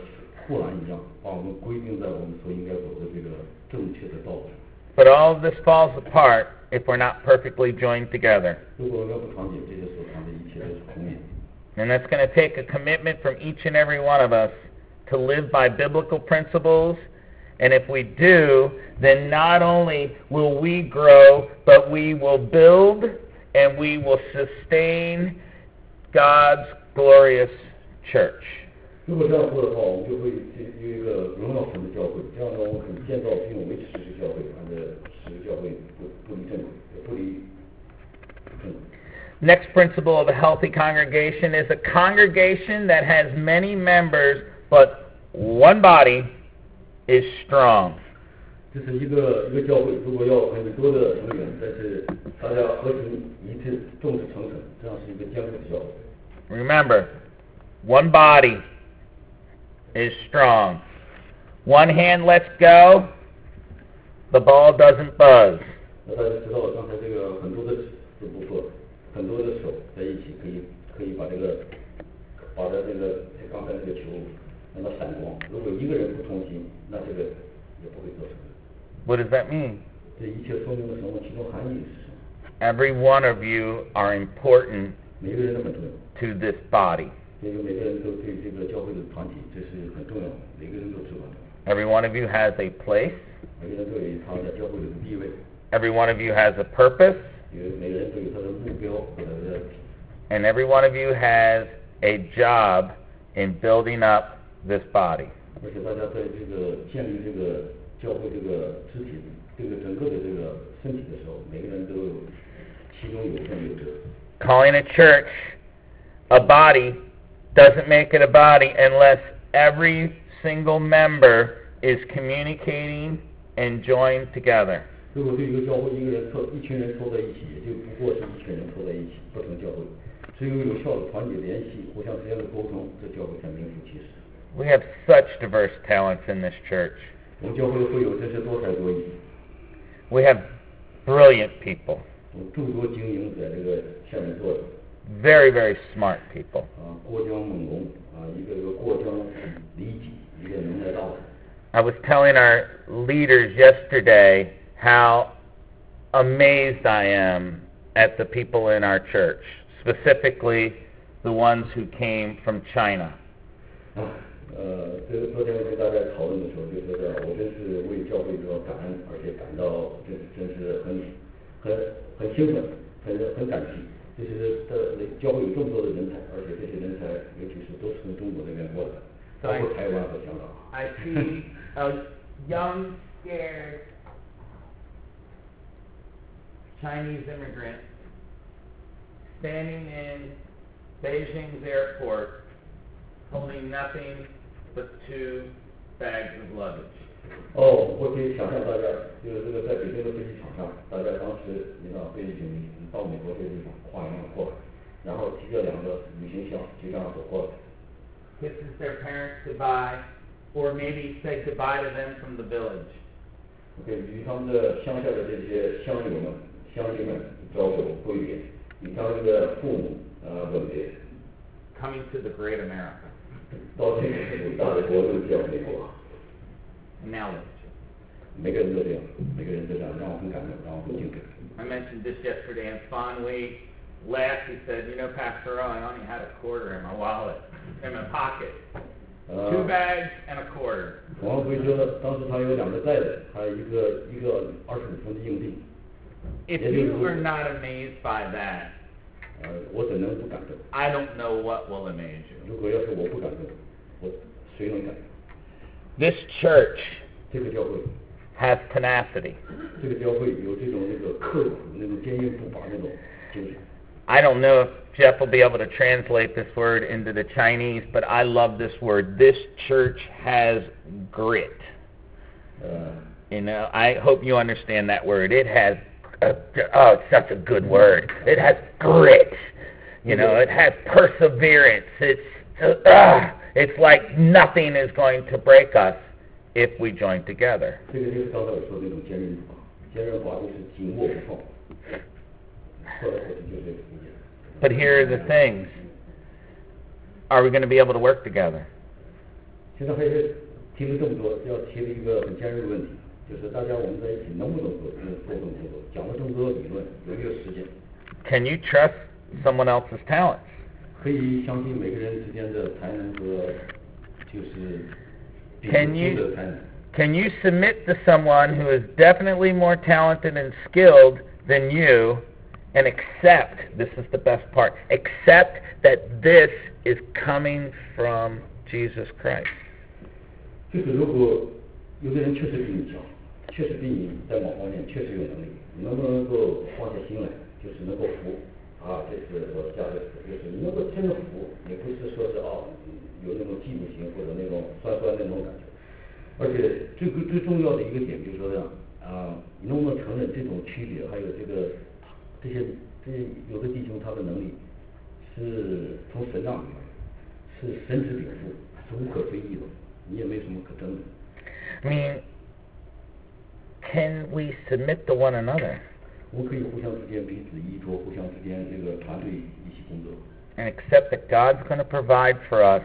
护栏一样，把我们规定在我们所应该走的这个正确的道路。 But all of this falls apart if we're not perfectly joined together. 如果我们不团结，这些所谈的一切都是空言。 And that's going to take a commitment from each and every one of us to live by biblical principles. And if we do, then not only will we grow, but we will build and we will sustain God's glorious church. 如果这样做的话，我们就会有一个荣耀神的教会。这样呢，我们可以建造并维持这个教会，按照这个教会不不离正轨，不离正轨。 Next principle of a healthy congregation is a congregation that has many members, but one body is strong. 这是一个一个教会，如果要很多的成员，但是大家合心一致，众志成城，这样是一个坚固的教会。 Remember, one body is strong. One hand lets go, the ball doesn't buzz. 那大家知道，刚才这个很多的这部分，很多的手在一起，可以可以把这个把它这个刚才这个球让它闪光。如果一个人不同心，那这个也不会做成。 What does that mean? 这一切说明了什么？其中含义是什么？ Every one of you are important 每个人都很重要。 to this body. 因为每个人都对这个教会的团体，这是很重要的，每个人都至关重要。 Every one of you has a place. 每个人都有他在教会里的地位。 Every one of you has a purpose. 有每个人都有他的目标和他的。 And every one of you has a job in building up this body. 而且大家在这个建立这个教会这个肢体，这个整个的这个身体的时候，每个人都有其中有份有责。 Calling a church a body doesn't make it a body unless every single member is communicating and joined together. 如果对一个教会一个人凑一群人凑在一起，也就不过是一群人凑在一起，不成教会。只有有效的团结联系，互相之间的沟通，这教会才名副其实。 We have such diverse talents in this church. 我们教会会有真是多才多艺。 We have brilliant people. 有诸多精英在这个下面做的。 Very, very smart people. 啊，过江猛龙啊，一个个过江离己，一个能耐大的。 I was telling our leaders yesterday how amazed I am at the people in our church, specifically the ones who came from China. 啊，呃，这个昨天跟大家讨论的时候，就说的，我真是为教会说感恩，而且感到真真是很很很兴奋，很很感激。就是的，教会有这么多的人才，而且这些人才，尤其是都是从中国那边过来的，包括台湾和香港。 I see a young, scared Chinese immigrant standing in Beijing's airport holding nothing but two bags of luggage. 哦，我可以想象大家，就是这个在北京的飞机场上，大家当时你知道飞行到美国这个地方跨洋过来，然后提着两个旅行箱就这样走过来。 Kisses their parents goodbye, or maybe say goodbye to them from the village. OK， 与他们的乡下的这些乡友们、乡亲们招手挥别，与他们的父母呃吻别。 Coming to the great America. 到这个伟大的国度叫美国。 Now, 每个人都这样，每个人都这样，让我很感动，让我很敬佩。 I mentioned this yesterday, and fondly laughed. He said, "You know, Pastor, I only had a quarter in my wallet, in my pocket, two bags and a quarter." 王辉说，当时他有两个袋子，还有一个一个二十五分的硬币。 If you are not amazed by that, 呃，我怎能不感动？ I don't know what will amaze you. 如果要是我不感动，我谁能感动？ This church 这个教会， has tenacity. 这个教会有这种那个刻苦、那种坚韧不拔那种精神。 I don't know if Jeff will be able to translate this word into the Chinese, but I love this word. This church has grit. 呃， You know, I hope you understand that word. It has, a, oh, it's such a good word. It has grit. You know, it has perseverance. It's, uh, it's like nothing is going to break us if we join together. 这个就是刚才我说的那种坚韧不拔，坚韧不拔就是紧握不放。说来说去就是这个理解。 But here are the things. Are we going to be able to work together? 现在还是提了这么多，要提了一个很尖锐的问题，就是大家我们在一起能不能做做这种工作？讲了这么多理论，有没有实践？ Can you trust someone else's talents? 可以相信每个人之间的才能和就是 Can 彼此 you 的才能。 can you submit to someone who is definitely more talented and skilled than you and accept, this is the best part, accept that this is coming from Jesus Christ? 就是如果有的人确实比你强，确实比你在某方面确实有能力，你能不能够放下心来，就是能够服啊？这是我加的，就是你能够真的服，也不是说是啊有那种嫉妒心或者那种酸酸那种感觉。而且最最重要的一个点就是说呢，啊，你能不能承认这种区别，还有这个这些这些有的弟兄他的能力是从神那里来，是神之禀赋，是无可非议的，你也没什么可争的。 I mean, can we submit to one another 我们可以互相之间彼此依托，互相之间这个团队一起工作， and accept that God's going to provide for us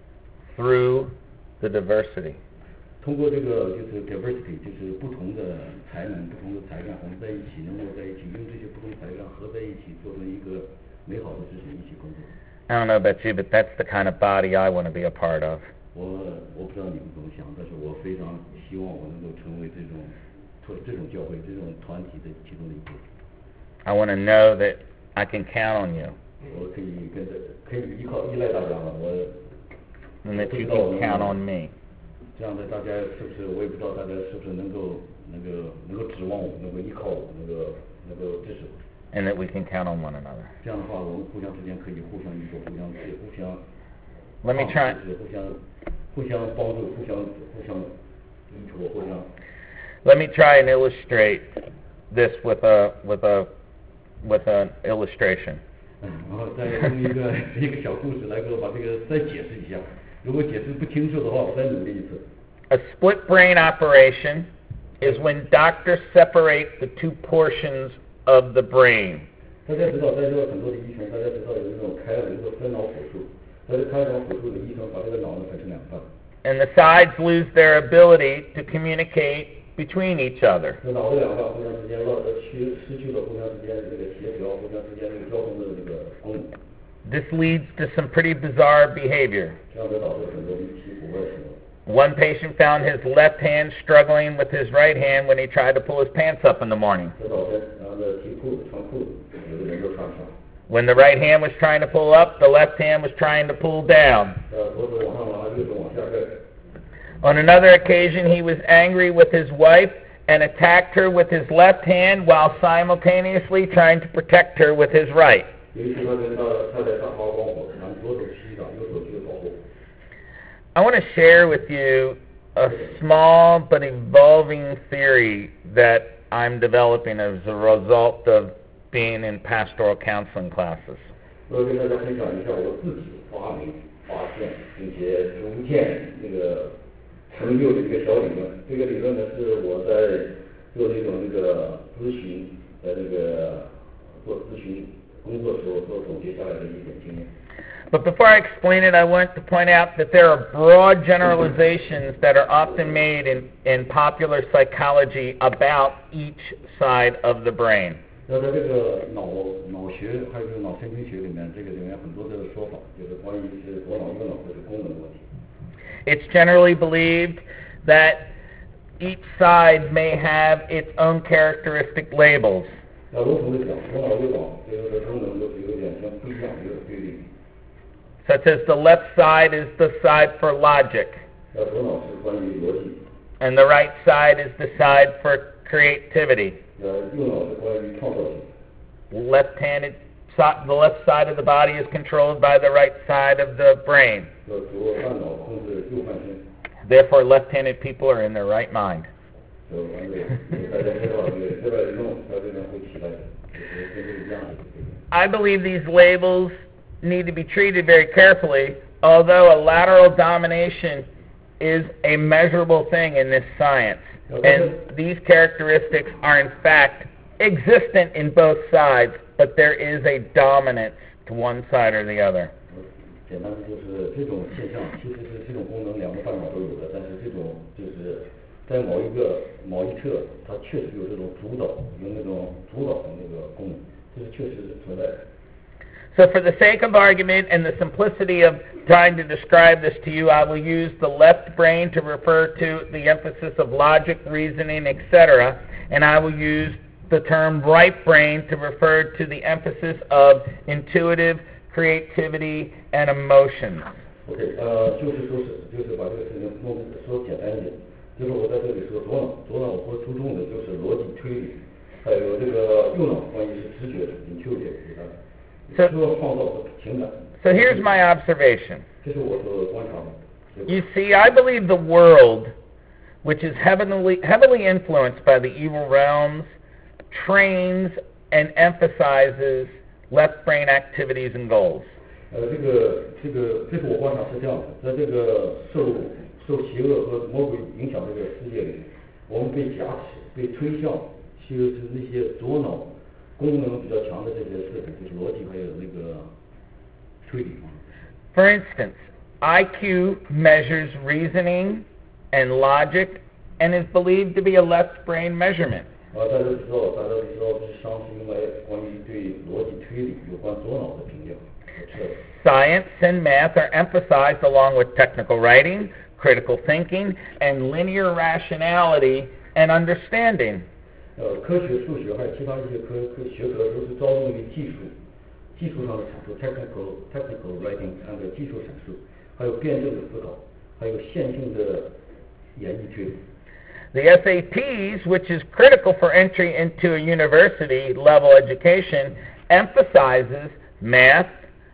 through the diversity? 通过这个就是 diversity， 就是不同的才能、不同的才干，我们在一起能够在一起用这些不同才干合在一起，做成一个美好的事情，一起工作。 I don't know about you, but that's the kind of body I want to be a part of. 我我不知道你们怎么想，但是我非常希望我能够成为这种这种教会、这种团体的其中的一部分。 I want to know that I can count on you 我可以跟着，可以依靠依赖大家了。我 and that you can count on me. 这样的大家是不是？我也不知道大家是不是能够能够能够指望我，能够依靠我，能够能够支持我。 And that we can count on one another. 这样的话，我们互相之间可以互相依托、互相互相。 Let me try. 互相互相帮助、互相互相依托、互相。 Let me try and illustrate this with a with a with an illustration. 然后再用一个一个小故事来给我把这个再解释一下。如果解释不清楚的话，我再努力一次。 A split brain operation is when doctors separate the two portions of the brain. 大家知道，在座很多的医生，大家知道有那种开了一个分脑手术，在这开脑手术的医生把这个脑呢分成两半。 And the sides lose their ability to communicate between each other. 这脑的两半互相之间落失失去了互相之间的这个协调，互相之间这个交通的这个功能。 This leads to some pretty bizarre behavior. 这样就导致很多离奇古怪的行为。 One patient found his left hand struggling with his right hand when he tried to pull his pants up in the morning. 这早晨，然后呢提裤子穿裤子，有的人就穿不上。 When the right hand was trying to pull up, the left hand was trying to pull down. 呃，左手往上拉，右手往下拽。 On another occasion, he was angry with his wife and attacked her with his left hand while simultaneously trying to protect her with his right. 有一次他跟他太太大发光火，然后左手击打，右手去保护。 I want to share with you a small but evolving theory that I'm developing as a result of being in pastoral counseling classes. 我跟大家分享一下我自己发明、发现，并且逐渐那个成就的一个小理论。这个理论呢，是我在做这种这个咨询的这个做咨询工作时候所总结下来的一点经验。 But before I explain it, I want to point out that there are broad generalizations that are often made in, in popular psychology about each side of the brain. 那在这个脑脑学还有脑神经学里面，这个里面很多的说法，就是关于是左脑右脑这个功能的问题。 It's generally believed that each side may have its own characteristic labels. 那笼统的讲，左脑右脑这个功能都是有点像不一样，有点对立。 Such as the left side is the side for logic, 那左脑是关于逻辑， and the right side is the side for creativity. 呃，右脑是关于创造性。 Left-handed, si- the left side of the body is controlled by the right side of the brain. 要左半脑控制右半身。 Therefore, left-handed people are in their right mind. 就完了，大家知道这个这边一弄，它这边会起来的，就是跟这个一样的。 I believe these labels need to be treated very carefully, although a lateral domination is a measurable thing in this science. And these characteristics are in fact existent in both sides, but there is a dominance to one side or the other. 简单的就是这种现象，其实是这种功能两个半脑都有的，但是这种就是在某一个某一侧，它确实有这种主导，有那种主导的那个功能，这是确实是存在的。 So for the sake of argument and the simplicity of trying to describe this to you, I will use the left brain to refer to the emphasis of logic, reasoning, et cetera, and I will use the term right brain to refer to the emphasis of intuitive creativity and emotions. OK， 呃，就是说是就是把这个事情弄说简单一点，就是我在这里说左脑，左脑或注重的就是逻辑推理，还有这个右脑关于是直觉的 intuitive， So, 说创造的情感。 so here's my observation. 这是我所观察的。 You see, I believe the world, which is heavily, heavily influenced by the evil realms, trains and emphasizes left brain activities and goals. 呃，这个这个这是我观察是这样的，在这个受受邪恶和魔鬼影响这个世界里，我们被挟持、被推向，就是那些左脑功能比较强的这些事情，就是逻辑还有那个推理。 For instance, I Q measures reasoning and logic and is believed to be a left brain measurement. 啊，大家知道，大家知道智商是因为关于对逻辑推理有关左脑的评价。 Science and math are emphasized along with technical writing, critical thinking, and linear rationality and understanding. 呃，科学、数学还有其他一些科科学科都是着重于技术、技术上的阐述 （technical technical writing） 和技术阐述，还有辩证的思考，还有线性的演绎推理。 The S A Ts, which is critical for entry into a university level education, emphasizes math,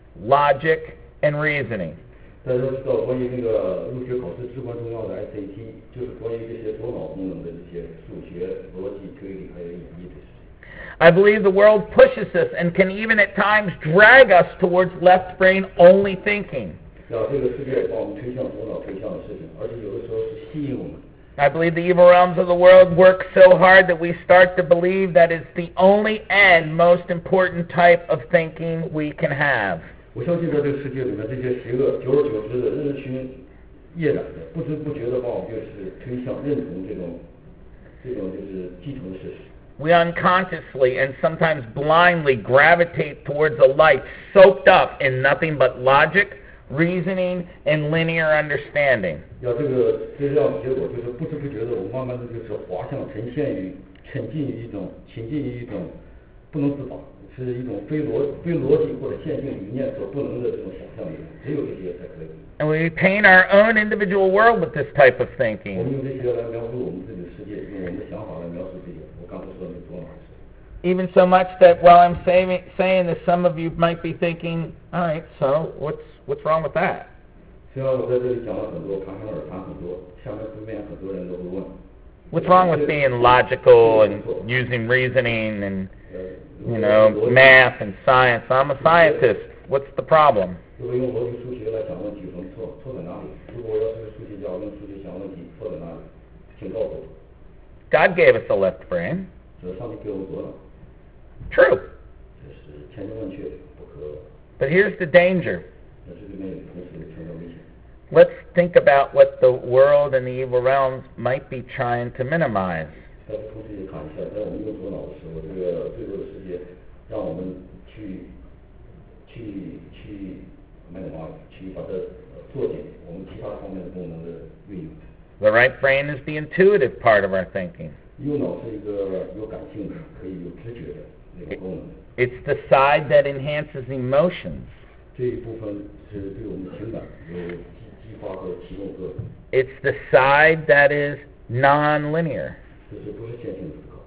logic, and reasoning. 大家知道，关于这个入学考试至关重要的 S A T， 就是关于这些左脑功能的这些数学、逻辑推理还有演绎的事情。 I believe the world pushes us and can even at times drag us towards left brain only thinking. 让这个世界把我们推向左脑推向的事情，而且有的时候是吸引我们。 I believe the evil realms of the world work so hard that we start to believe that it's the only and most important type of thinking we can have. 我相信在这个世界里面，这些邪恶久而久之的日趋夜染的，不知不觉的把我们就是推向认同这种这种就是既成的事实。 We unconsciously and sometimes blindly gravitate towards a life soaked up in nothing but logic, reasoning, and linear understanding. 要这个这样的结果，就是不知不觉的，我慢慢的就是滑向沉陷于沉浸于一种沉浸于一种不能自拔，是一种非逻非逻辑或者线性理念所不能的这种想象力，只有这些才可以。 And we paint our own individual world with this type of 我们 thinking. 用这些来描述我们自己的世界，用我们的想法来描述这些。我刚才说的那左脑的事。 Even so much that while I'm saying, saying this, some of you might be thinking, all right, so what's, what's wrong with that? 虽然我在这里讲了很多，侃侃而谈很多，下面对面很多人都会问。 What's wrong with being logical and using reasoning and, you know, math and science? I'm a scientist. What's the problem? 如果用逻辑数学来想问题，有什么错？错在哪里？如果我要是个数学家，我用数学想问题，错在哪里？请告诉我。 God gave us a left brain. 这上帝给我们左脑， True. 这是千真万确的，不可。 But here's the danger. 但是里面有同时存在危险。 Let's think about what the world and the evil realms might be trying to minimize. 但是同时也看一下，在我们用左脑的时候，这个罪恶的世界，让我们去去去没有嘛，去把它做减我们其他方面的功能的运用。 The right brain is the intuitive part of our thinking. 右脑是一个有感性的，可以有知觉的那个功能。 It's the side that enhances emotions. 这一部分是对我们的情感有激激发和启动作用。 It's the side that is non-linear. 这是不是线性的思考？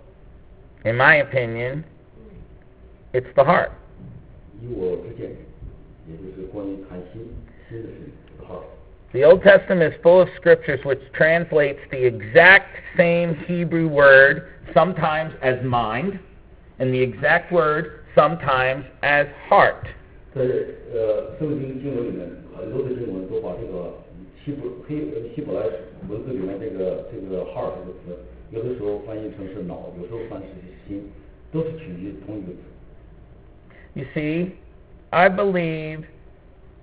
In my opinion, it's the heart. 以我之见，也就是关于谈心心的事情，这个 heart。 The Old Testament is full of scriptures which translates the exact same Hebrew word sometimes as mind and the exact word sometimes as heart. 在呃圣经经文里面，很多的经文都把这个希伯黑希伯来文字里面这个这个 heart 这个词，有的时候翻译成是脑，有时候翻译是心，都是取于同一个词。 You see, I believe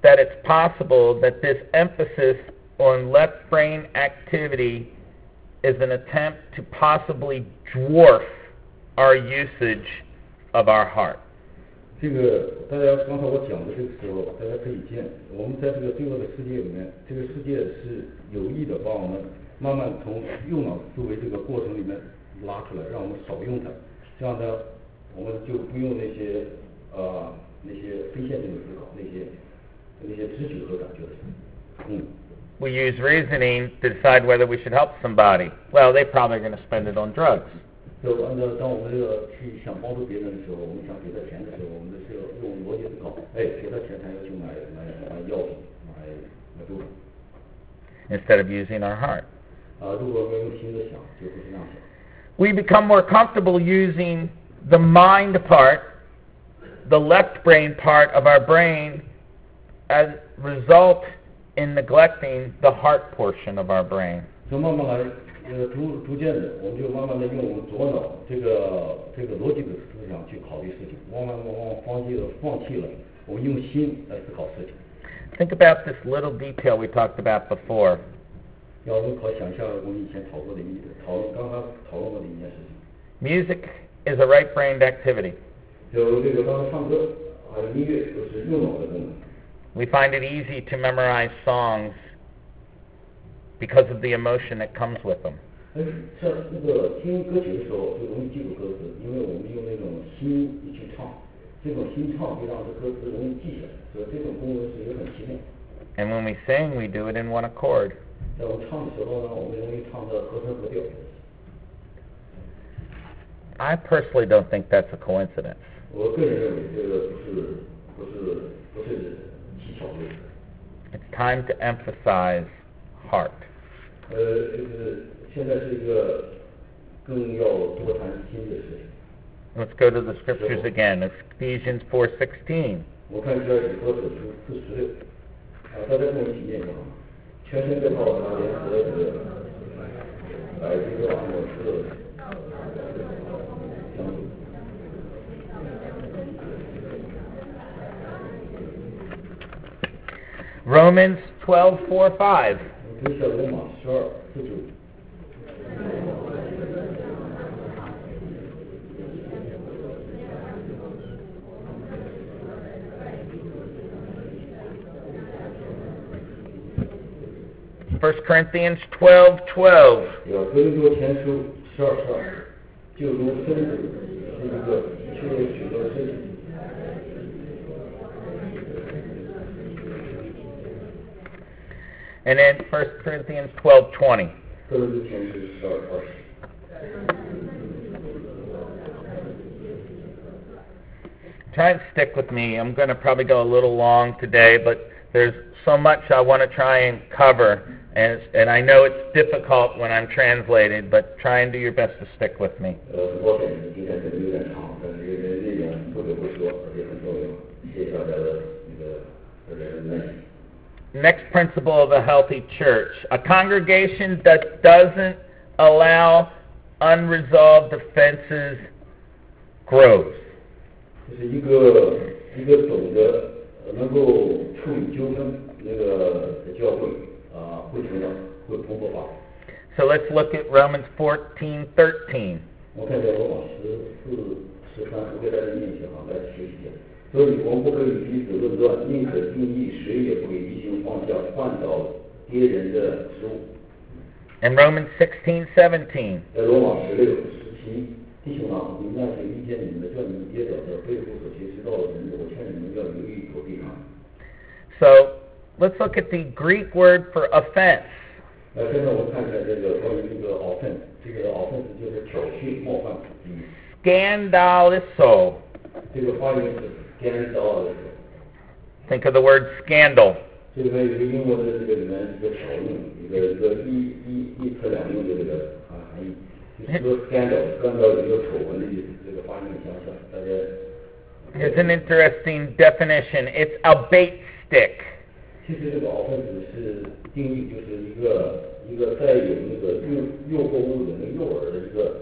that it's possible that this emphasis on left brain activity is an attempt to possibly dwarf our usage of our heart. 这个大家刚才我讲的这个时候，大家可以见，我们在这个罪恶的世界里面，这个世界是有意的把我们慢慢从右脑思维这个过程里面拉出来，让我们少用它，这样呢，我们就不用那些呃那些非线性的思考，那些那些知觉和感觉的思考。嗯。 We use reasoning to decide whether we should help somebody. Well, they're probably going to spend it on drugs. 就按照当我们这个去想帮助别人的时候，我们想给他钱的时候，我们是要用逻辑思考，哎，给他钱他要去买买买药品，买买毒品。 Instead of using our heart. 啊，如果我们用心的想，就不是那样想。 We become more comfortable using the mind part, the left brain part of our brain, as result in neglecting the heart portion of our brain. 就慢慢来。呃，逐逐渐的，我们就慢慢的用我们左脑这个这个逻辑的思想去考虑事情，往往往往放弃了放弃了我们用心来思考事情。 Think about this little detail we talked about before. 要我们考想象我们以前讨过的一讨论刚刚讨论过的一件事情。 Music is a right-brained activity. 就这个刚才唱歌还有音乐都是右脑的功能。 We find it easy to memorize songs because of the emotion that comes with them. 像那个听歌曲的时候就容易记住歌词，因为我们用那种心去唱，这种心唱会让这歌词容易记下来，所以这种功能是也很奇妙。 And when we sing, we do it in one accord. 在我们唱的时候呢，我们容易唱的和声和调。 I personally don't think that's a coincidence. 我个人认为这个不是不是不是技巧类的。 It's time to emphasize heart. 呃，就是现在是一个更要多谈心的事情。 Let's go to the scriptures again. Ephesians four sixteen. 我看这里说指出四十六，啊，大家跟我一起念一下。全身被套上连盒子，百基多莫斯，相信。 Romans twelve four five. 读一下罗马十二四九。 First Corinthians twelve twelve. 要哥林多前书十二十二，就如身子是一个缺了许多身体。 And then First Corinthians twelve twenty. 哥林多前书十二二十。 Try and stick with me. I'm going to probably go a little long today, but there's so much I want to try and cover, and, and I know it's difficult when I'm translated, but try and do your best to stick with me. Next principle of a healthy church. A congregation that doesn't allow unresolved offenses grows. 就是一个一个懂得能够处理纠纷那个教会啊，会成长，会蓬勃发展。 So let's look at Romans fourteen thirteen. 我看在罗马十四十三，我给大家念一下哈，来学习一下。所以我们不可以彼此论断，宁可定义，谁也不可以一心放下绊倒跌人的失误。 And Romans sixteen seventeen. 在罗马十六十七。弟兄啊，你们那些遇见你们的，叫你们跌倒的，背负所学习到的人，我劝你们要留意躲避他。 So let's look at the Greek word for offense. 来，现在我们看看这个关于这个 offense， 这个 offense 就是挑衅、冒犯。 Scandalizo. 这个发音是 scandalizo. Think of the word scandal. 这个有一个英文的这个里面一个挑用，一个一个一一一词两用的这个啊含义。Here's an interesting definition. It's a bait stick. 其实这个 offense 是定义，就是一个一个带有那个诱诱惑物的那个诱饵的一个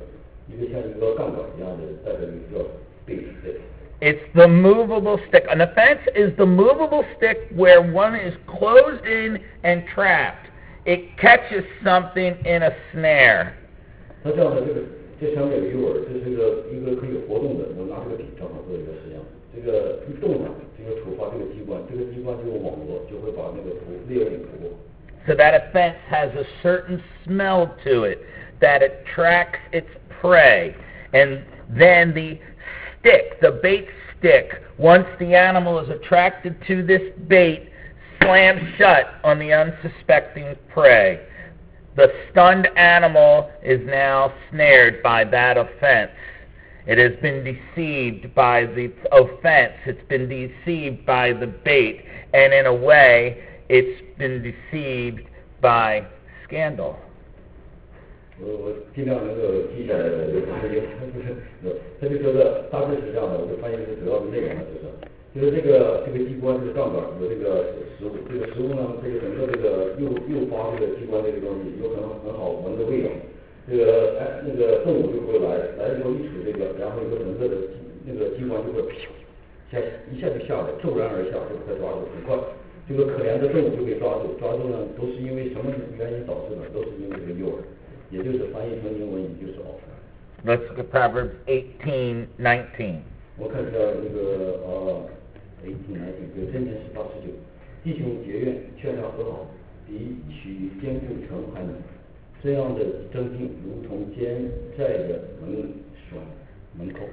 一个像一个杠杆一样的，带着一个背背。 It's the movable stick. An offense is the movable stick where one is closed in and trapped. It catches something in a snare. 它这样的这个这上面有诱饵，这是一个一个可以活动的，我拿这个笔正好做一个实验。这个一动它，这个触发这个机关，这个机关就有网络，就会把那个捕猎物给捕获。 So that offense has a certain smell to it, that attracts its prey. And then the stick, the bait stick, once the animal is attracted to this bait, slams shut on the unsuspecting prey. The stunned animal is now snared by that offense. It has been deceived by the offense. It's been deceived by the bait. And in a way, it's been deceived by scandal. 我我尽量能够记下来的，就翻译，他就说的大致是这样的，我就翻译的主要的内容呢，就是就是这个这个机关这个杠杆有这个食物，这个食物呢，这个整个这个诱诱发这个机关这个东西有很很好闻的味道，这个哎那个动物就会来，来以后一杵这个，然后一个整个的那个机关就会下一下就下来，骤然而下就被抓住，很快。这个可怜的动物就被抓住，抓住呢都是因为什么原因导致的？都是因为这个诱饵，也就是翻译成英文也就是 offer。 Let's look at Proverbs eighteen nineteen. 我看一下那个呃 eighteen nineteen 对，箴言十八十九，弟兄结怨，劝他和好，比取坚固城还难。这样的争竞如同奸债的门栓门口。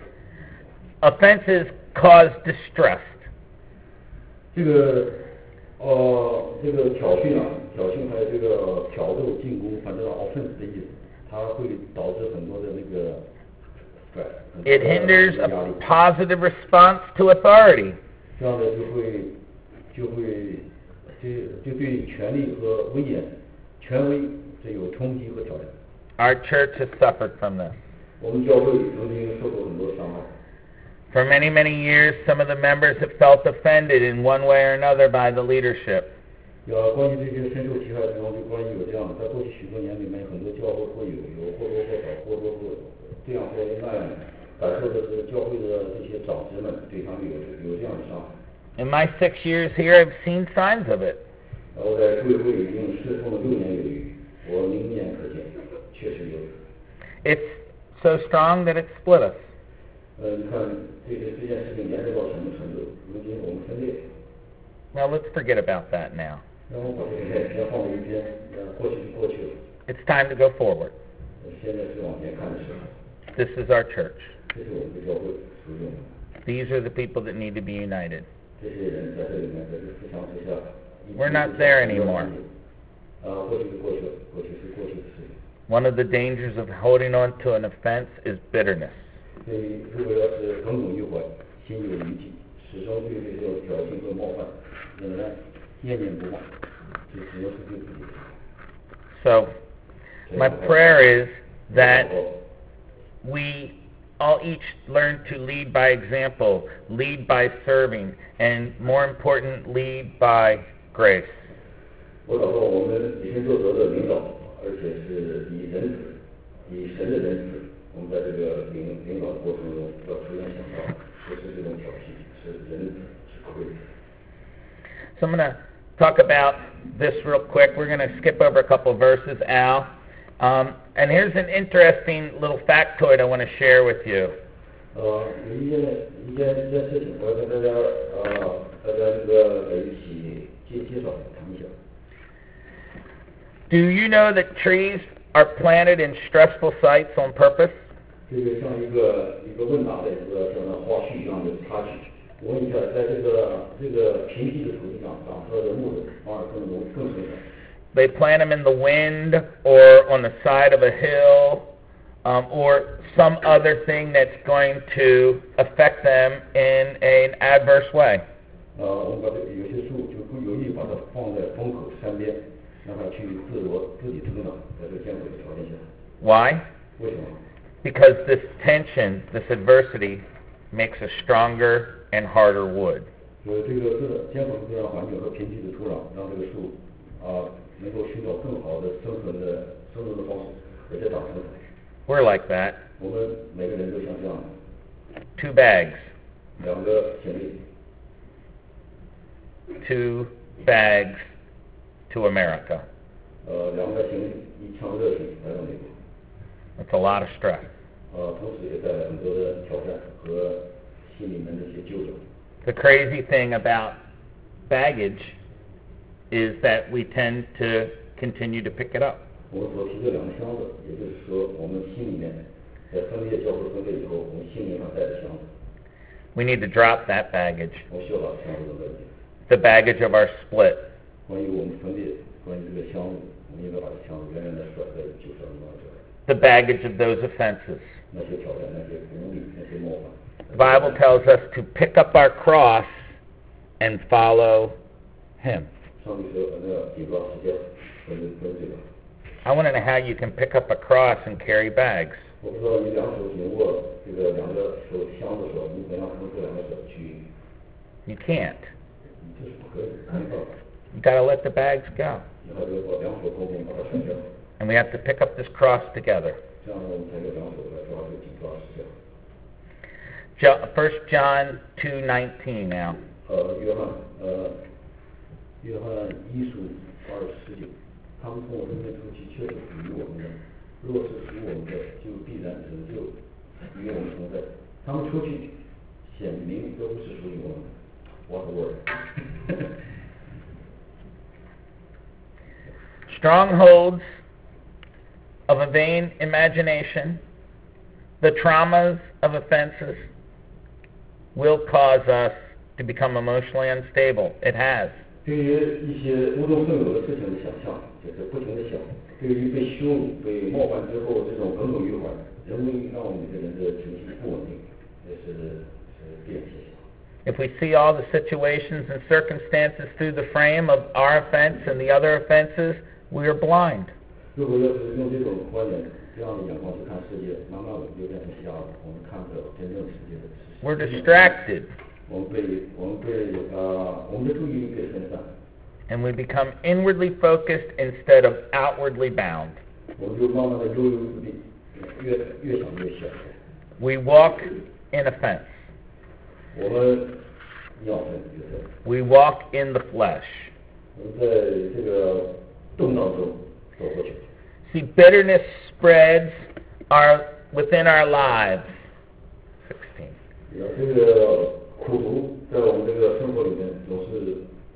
Offenses cause distrust. 这个。呃，这个挑衅啊，挑衅还有这个挑逗、进攻，反正 offense 的意思，它会导致很多的那个 stress。 It hinders a positive response to authority. 这样的就会就会就就对权力和威严、权威这有冲击和挑战。 Our church has suffered from this. 我们教会曾经受过很多伤害。 For many, many years, some of the members have felt offended in one way or another by the leadership. 要关于这些深受其害之中，就关于有这样的，在过去许多年里面，很多教会会有有或多或少、或多或这样或那样感受的是教会的这些长子们对他们有有这样的伤害。 In my six years here, I've seen signs of it. 我在贵会已经侍奉了六年有余，我明眼可见，确实有。 It's so strong that it split us. 呃，你看这个这件事情严重到什么程度？如今我们分裂。 Now let's forget about that now. 让我把这个先放在一边，呃，过去就过去了。 It's time to go forward. 现在是往前看的时候。 This is our church. 这是我们的教会属用的。 These are the people that need to be united. 这些人在这里面，在这思想之下。 We're not there anymore. 啊，过去就过去了，过去是过去的事情。 One of the dangers of holding on to an offense is bitterness. 所以，如果要是耿耿于怀，心有余悸，始终对这个挑衅和冒犯仍然念念不忘，这只能是对自己。 So, my prayer is that we all each learn to lead by example, lead by serving, and more important, lead by grace. 我祷告我们以身作则的领导，而且是以仁慈，以神的仁慈。我们在这个领领导的过程中，要首先想到，不是这种挑衅，是仁慈，是 grace。 So I'm going to talk about this real quick. We're going to skip over a couple of verses, Al. Um, and here's an interesting little factoid I want to share with you. 呃，有一件一件一件事情，我要跟大家呃大家这个在一起介介绍谈一下。 Do you know that trees are planted in stressful sites on purpose? 这个像一个一个问答的一个像那花絮一样的插曲。我问一下，在这个这个平地的土地上长出来的木头，反而更容更生长。 They plant them in the wind or on the side of a hill um, or some other thing that's going to affect them in an adverse way. 呃，我们把这有些树就故有意把它放在风口山边，让它去自我自己成长，在这艰苦的条件下。 Why? 为什么？ Because this tension, this adversity, makes a stronger and harder wood. 所以这个自艰苦的自然环境和贫瘠的土壤，让这个树啊、呃、能够寻找更好的生存的生存的方式，而且长成。 We're like that. 我们每个人都像这样， Two bags. 两个行李， Two bags to America. 呃，两个行李，一腔热情来到美国， That's a lot of stress. 呃，同时也带来很多的挑战和心里面的一些纠正。 The crazy thing about baggage is that we tend to continue to pick it up. 我们所提这两个箱子，也就是说，我们心里面在分裂、教会分裂以后，我们心灵上带着箱子， We need to drop that baggage. 我们需要把箱子扔在地。 The baggage of our split. 关于我们分裂，关于这个箱子，我们应该把这箱子远远的甩在旧山上去。 The baggage of those offenses. 那些挑战，那些无理，那些冒犯。 The Bible tells us to pick up our cross and follow Him. 上帝说，那个紧抓十架，跟跟这个。 I want to know how you can pick up a cross and carry bags. 我不知道你两手紧握这个两个手箱子的时候，你怎样从这两个手去？ You can't. 这是不可以，没办法。 You got to let the bags go. 你还得把两手共同把它甩掉， And we have to pick up this cross together. 这样我们才有两手来抓这个紧抓十架。 Jo- First John two nineteen now. 呃，约翰，呃，约翰一书二十九，他们从我身边出去，确实属于我们的。若是属我们的，就必然拯救与我们同在。他们出去，显明都不是属于我们的。What a word! Strongholds of a vain imagination, the traumas of offenses, will cause us to become emotionally unstable. It has. 对于一些无中生有的事情的想象，就是不停的想；对于被羞辱、被冒犯之后这种耿耿于怀，人为让我们这个人的情绪不稳定，这是是变现象。 If we see all the situations and circumstances through the frame of our offense and the other offenses, we are blind. 如果要是用这种观点、这样的眼光去看世界，慢慢我们就变成瞎了，我们看不了真正世界的事实。 We're distracted. 我们被我们被呃我们的注意力被分散， And we become inwardly focused instead of outwardly bound. 我们就慢慢的注意力越越想越小。 We walk in offense. 我们要分就是 We walk in the flesh. 我们在这个动荡中走过去。 See, bitterness spreads our, within our lives. sixteen. 这个苦毒在我们这个生活里面总是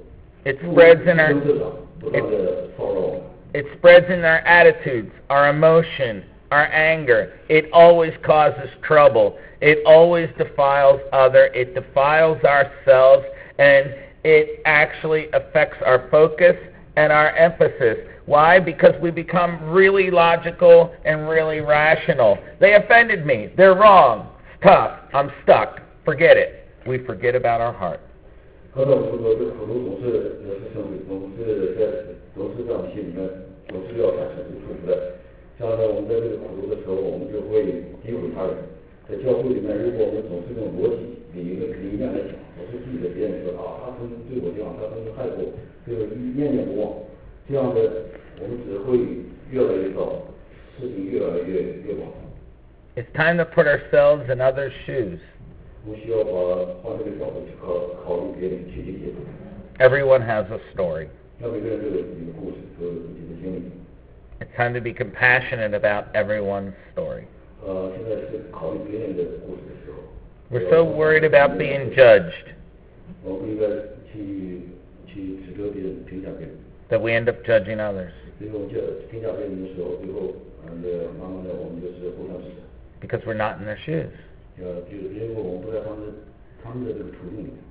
It spreads in 生 our 自长，不断的骚扰我们。 it spreads in our attitudes, our emotion, our anger. It always causes trouble. It always defiles other. It defiles ourselves, and it actually affects our focus and our emphasis. Why? Because we become really logical and really rational. They offended me. They're wrong. It's tough. I'm stuck. Forget it. We forget about our heart. 刚才我们说，这苦毒总是也是生理，总是在总是在我们心里面，总是要产生出出来。像在我们在这个苦毒的时候，我们就会诋毁他人。在教会里面，如果我们总是用逻辑理理念来讲，总是记着别人说啊，他曾经对我这样，他曾经害过，这个念念不忘，这样的我们只会越来越糟，事情越来越越广。 It's time to put ourselves in others' shoes. 我们需要把换这个角度去考考虑别人，去理解别人。 Everyone has a story. 让每个人都有自己的故事，都有自己的经历。 It's time to be compassionate about everyone's story. 呃，现在是考虑别人的故事的时候。 We're so worried about being judged 我们不应该去去指责别人、评价别人。 that we end up judging others 所以我们就评价别人的时候，最后呃，慢慢的我们就是互相指责。 because we're not in their shoes. 呃，就是因为我们不在他们他们的这个处境里面。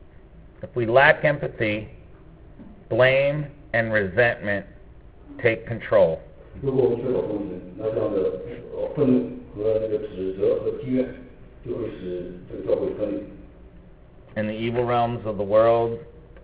If we lack empathy, blame and resentment take control. 如果我们缺少同情，那这样的呃愤怒和那个指责和积怨，就会使这个教会分裂。 And the evil realms of the world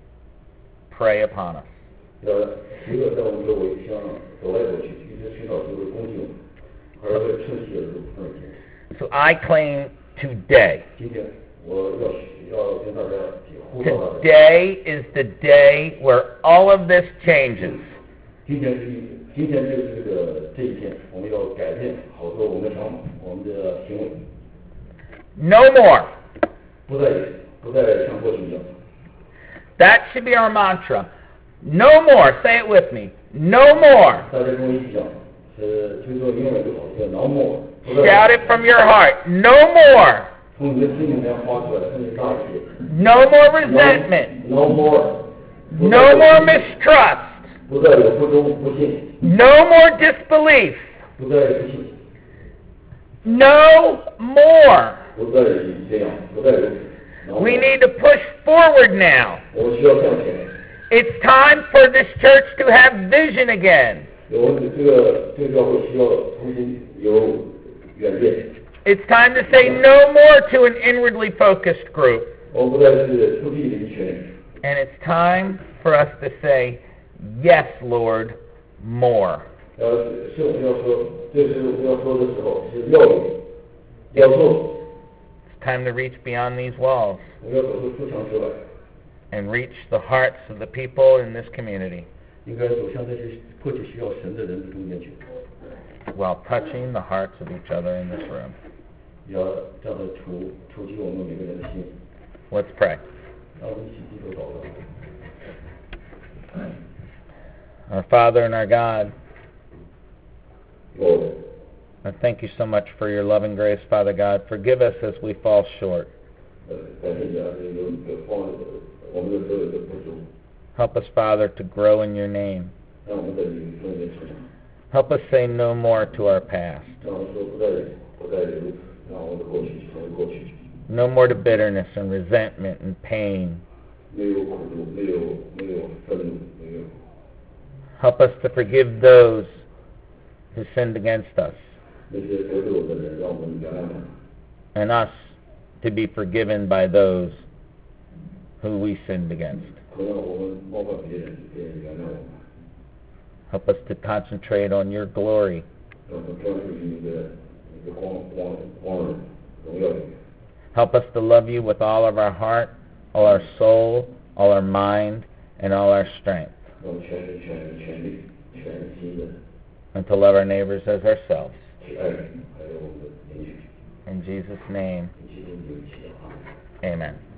prey upon us. 呃，邪恶在我们周围像走来走去，一直寻找机会攻击我们，而会趁虚而入，而且。 So I claim today. 今天我要要跟大家呼吁大家。 Today is the day where all of this changes. 今天是一今天就是这个这一天，我们要改变好多我们的想法，我们的行为。 No more. 不再不再像过去一样。 That should be our mantra. No more. Say it with me. No more. 大家跟我一起讲，是就说英文就好，叫 no more。 Shout it from your heart. No more. 从你的心里面发出来，从你大气。 No more resentment. No more. No more mistrust. 不再有不忠不信。 No more disbelief. 不再不信。 No more. 不再这样，不再如此。 We need to push forward now. 我们需要向前。 It's time for this church to have vision again. 有这个这个教会需要重新有远见。 It's time to say no more to an inwardly focused group. 我们不再是出去的一群人。 And it's time for us to say, yes, Lord, more. 要是我们要说，这是我们要说的时候，是要有要做。 It's time to reach beyond these walls. 我们要走出出墙之外。 And reach the hearts of the people in this community. 应该走向这些迫切需要神的人的中间去。 While touching the hearts of each other in this room. 要这样的触触及我们每个人的心。 Let's pray. 让我们一起低头祷告。 Our Father and our God, Lord, I thank you so much for your loving grace, Father God. Forgive us as we fall short. Help us, Father, to grow in your name. Help us say no more to our past. No more to bitterness and resentment and pain. Help us to forgive those who sinned against us. And us to be forgiven by those who we sinned against. Help us to concentrate on your glory. Help us to love you with all of our heart, all our soul, all our mind, and all our strength. And to love our neighbors as ourselves. In Jesus' name, amen.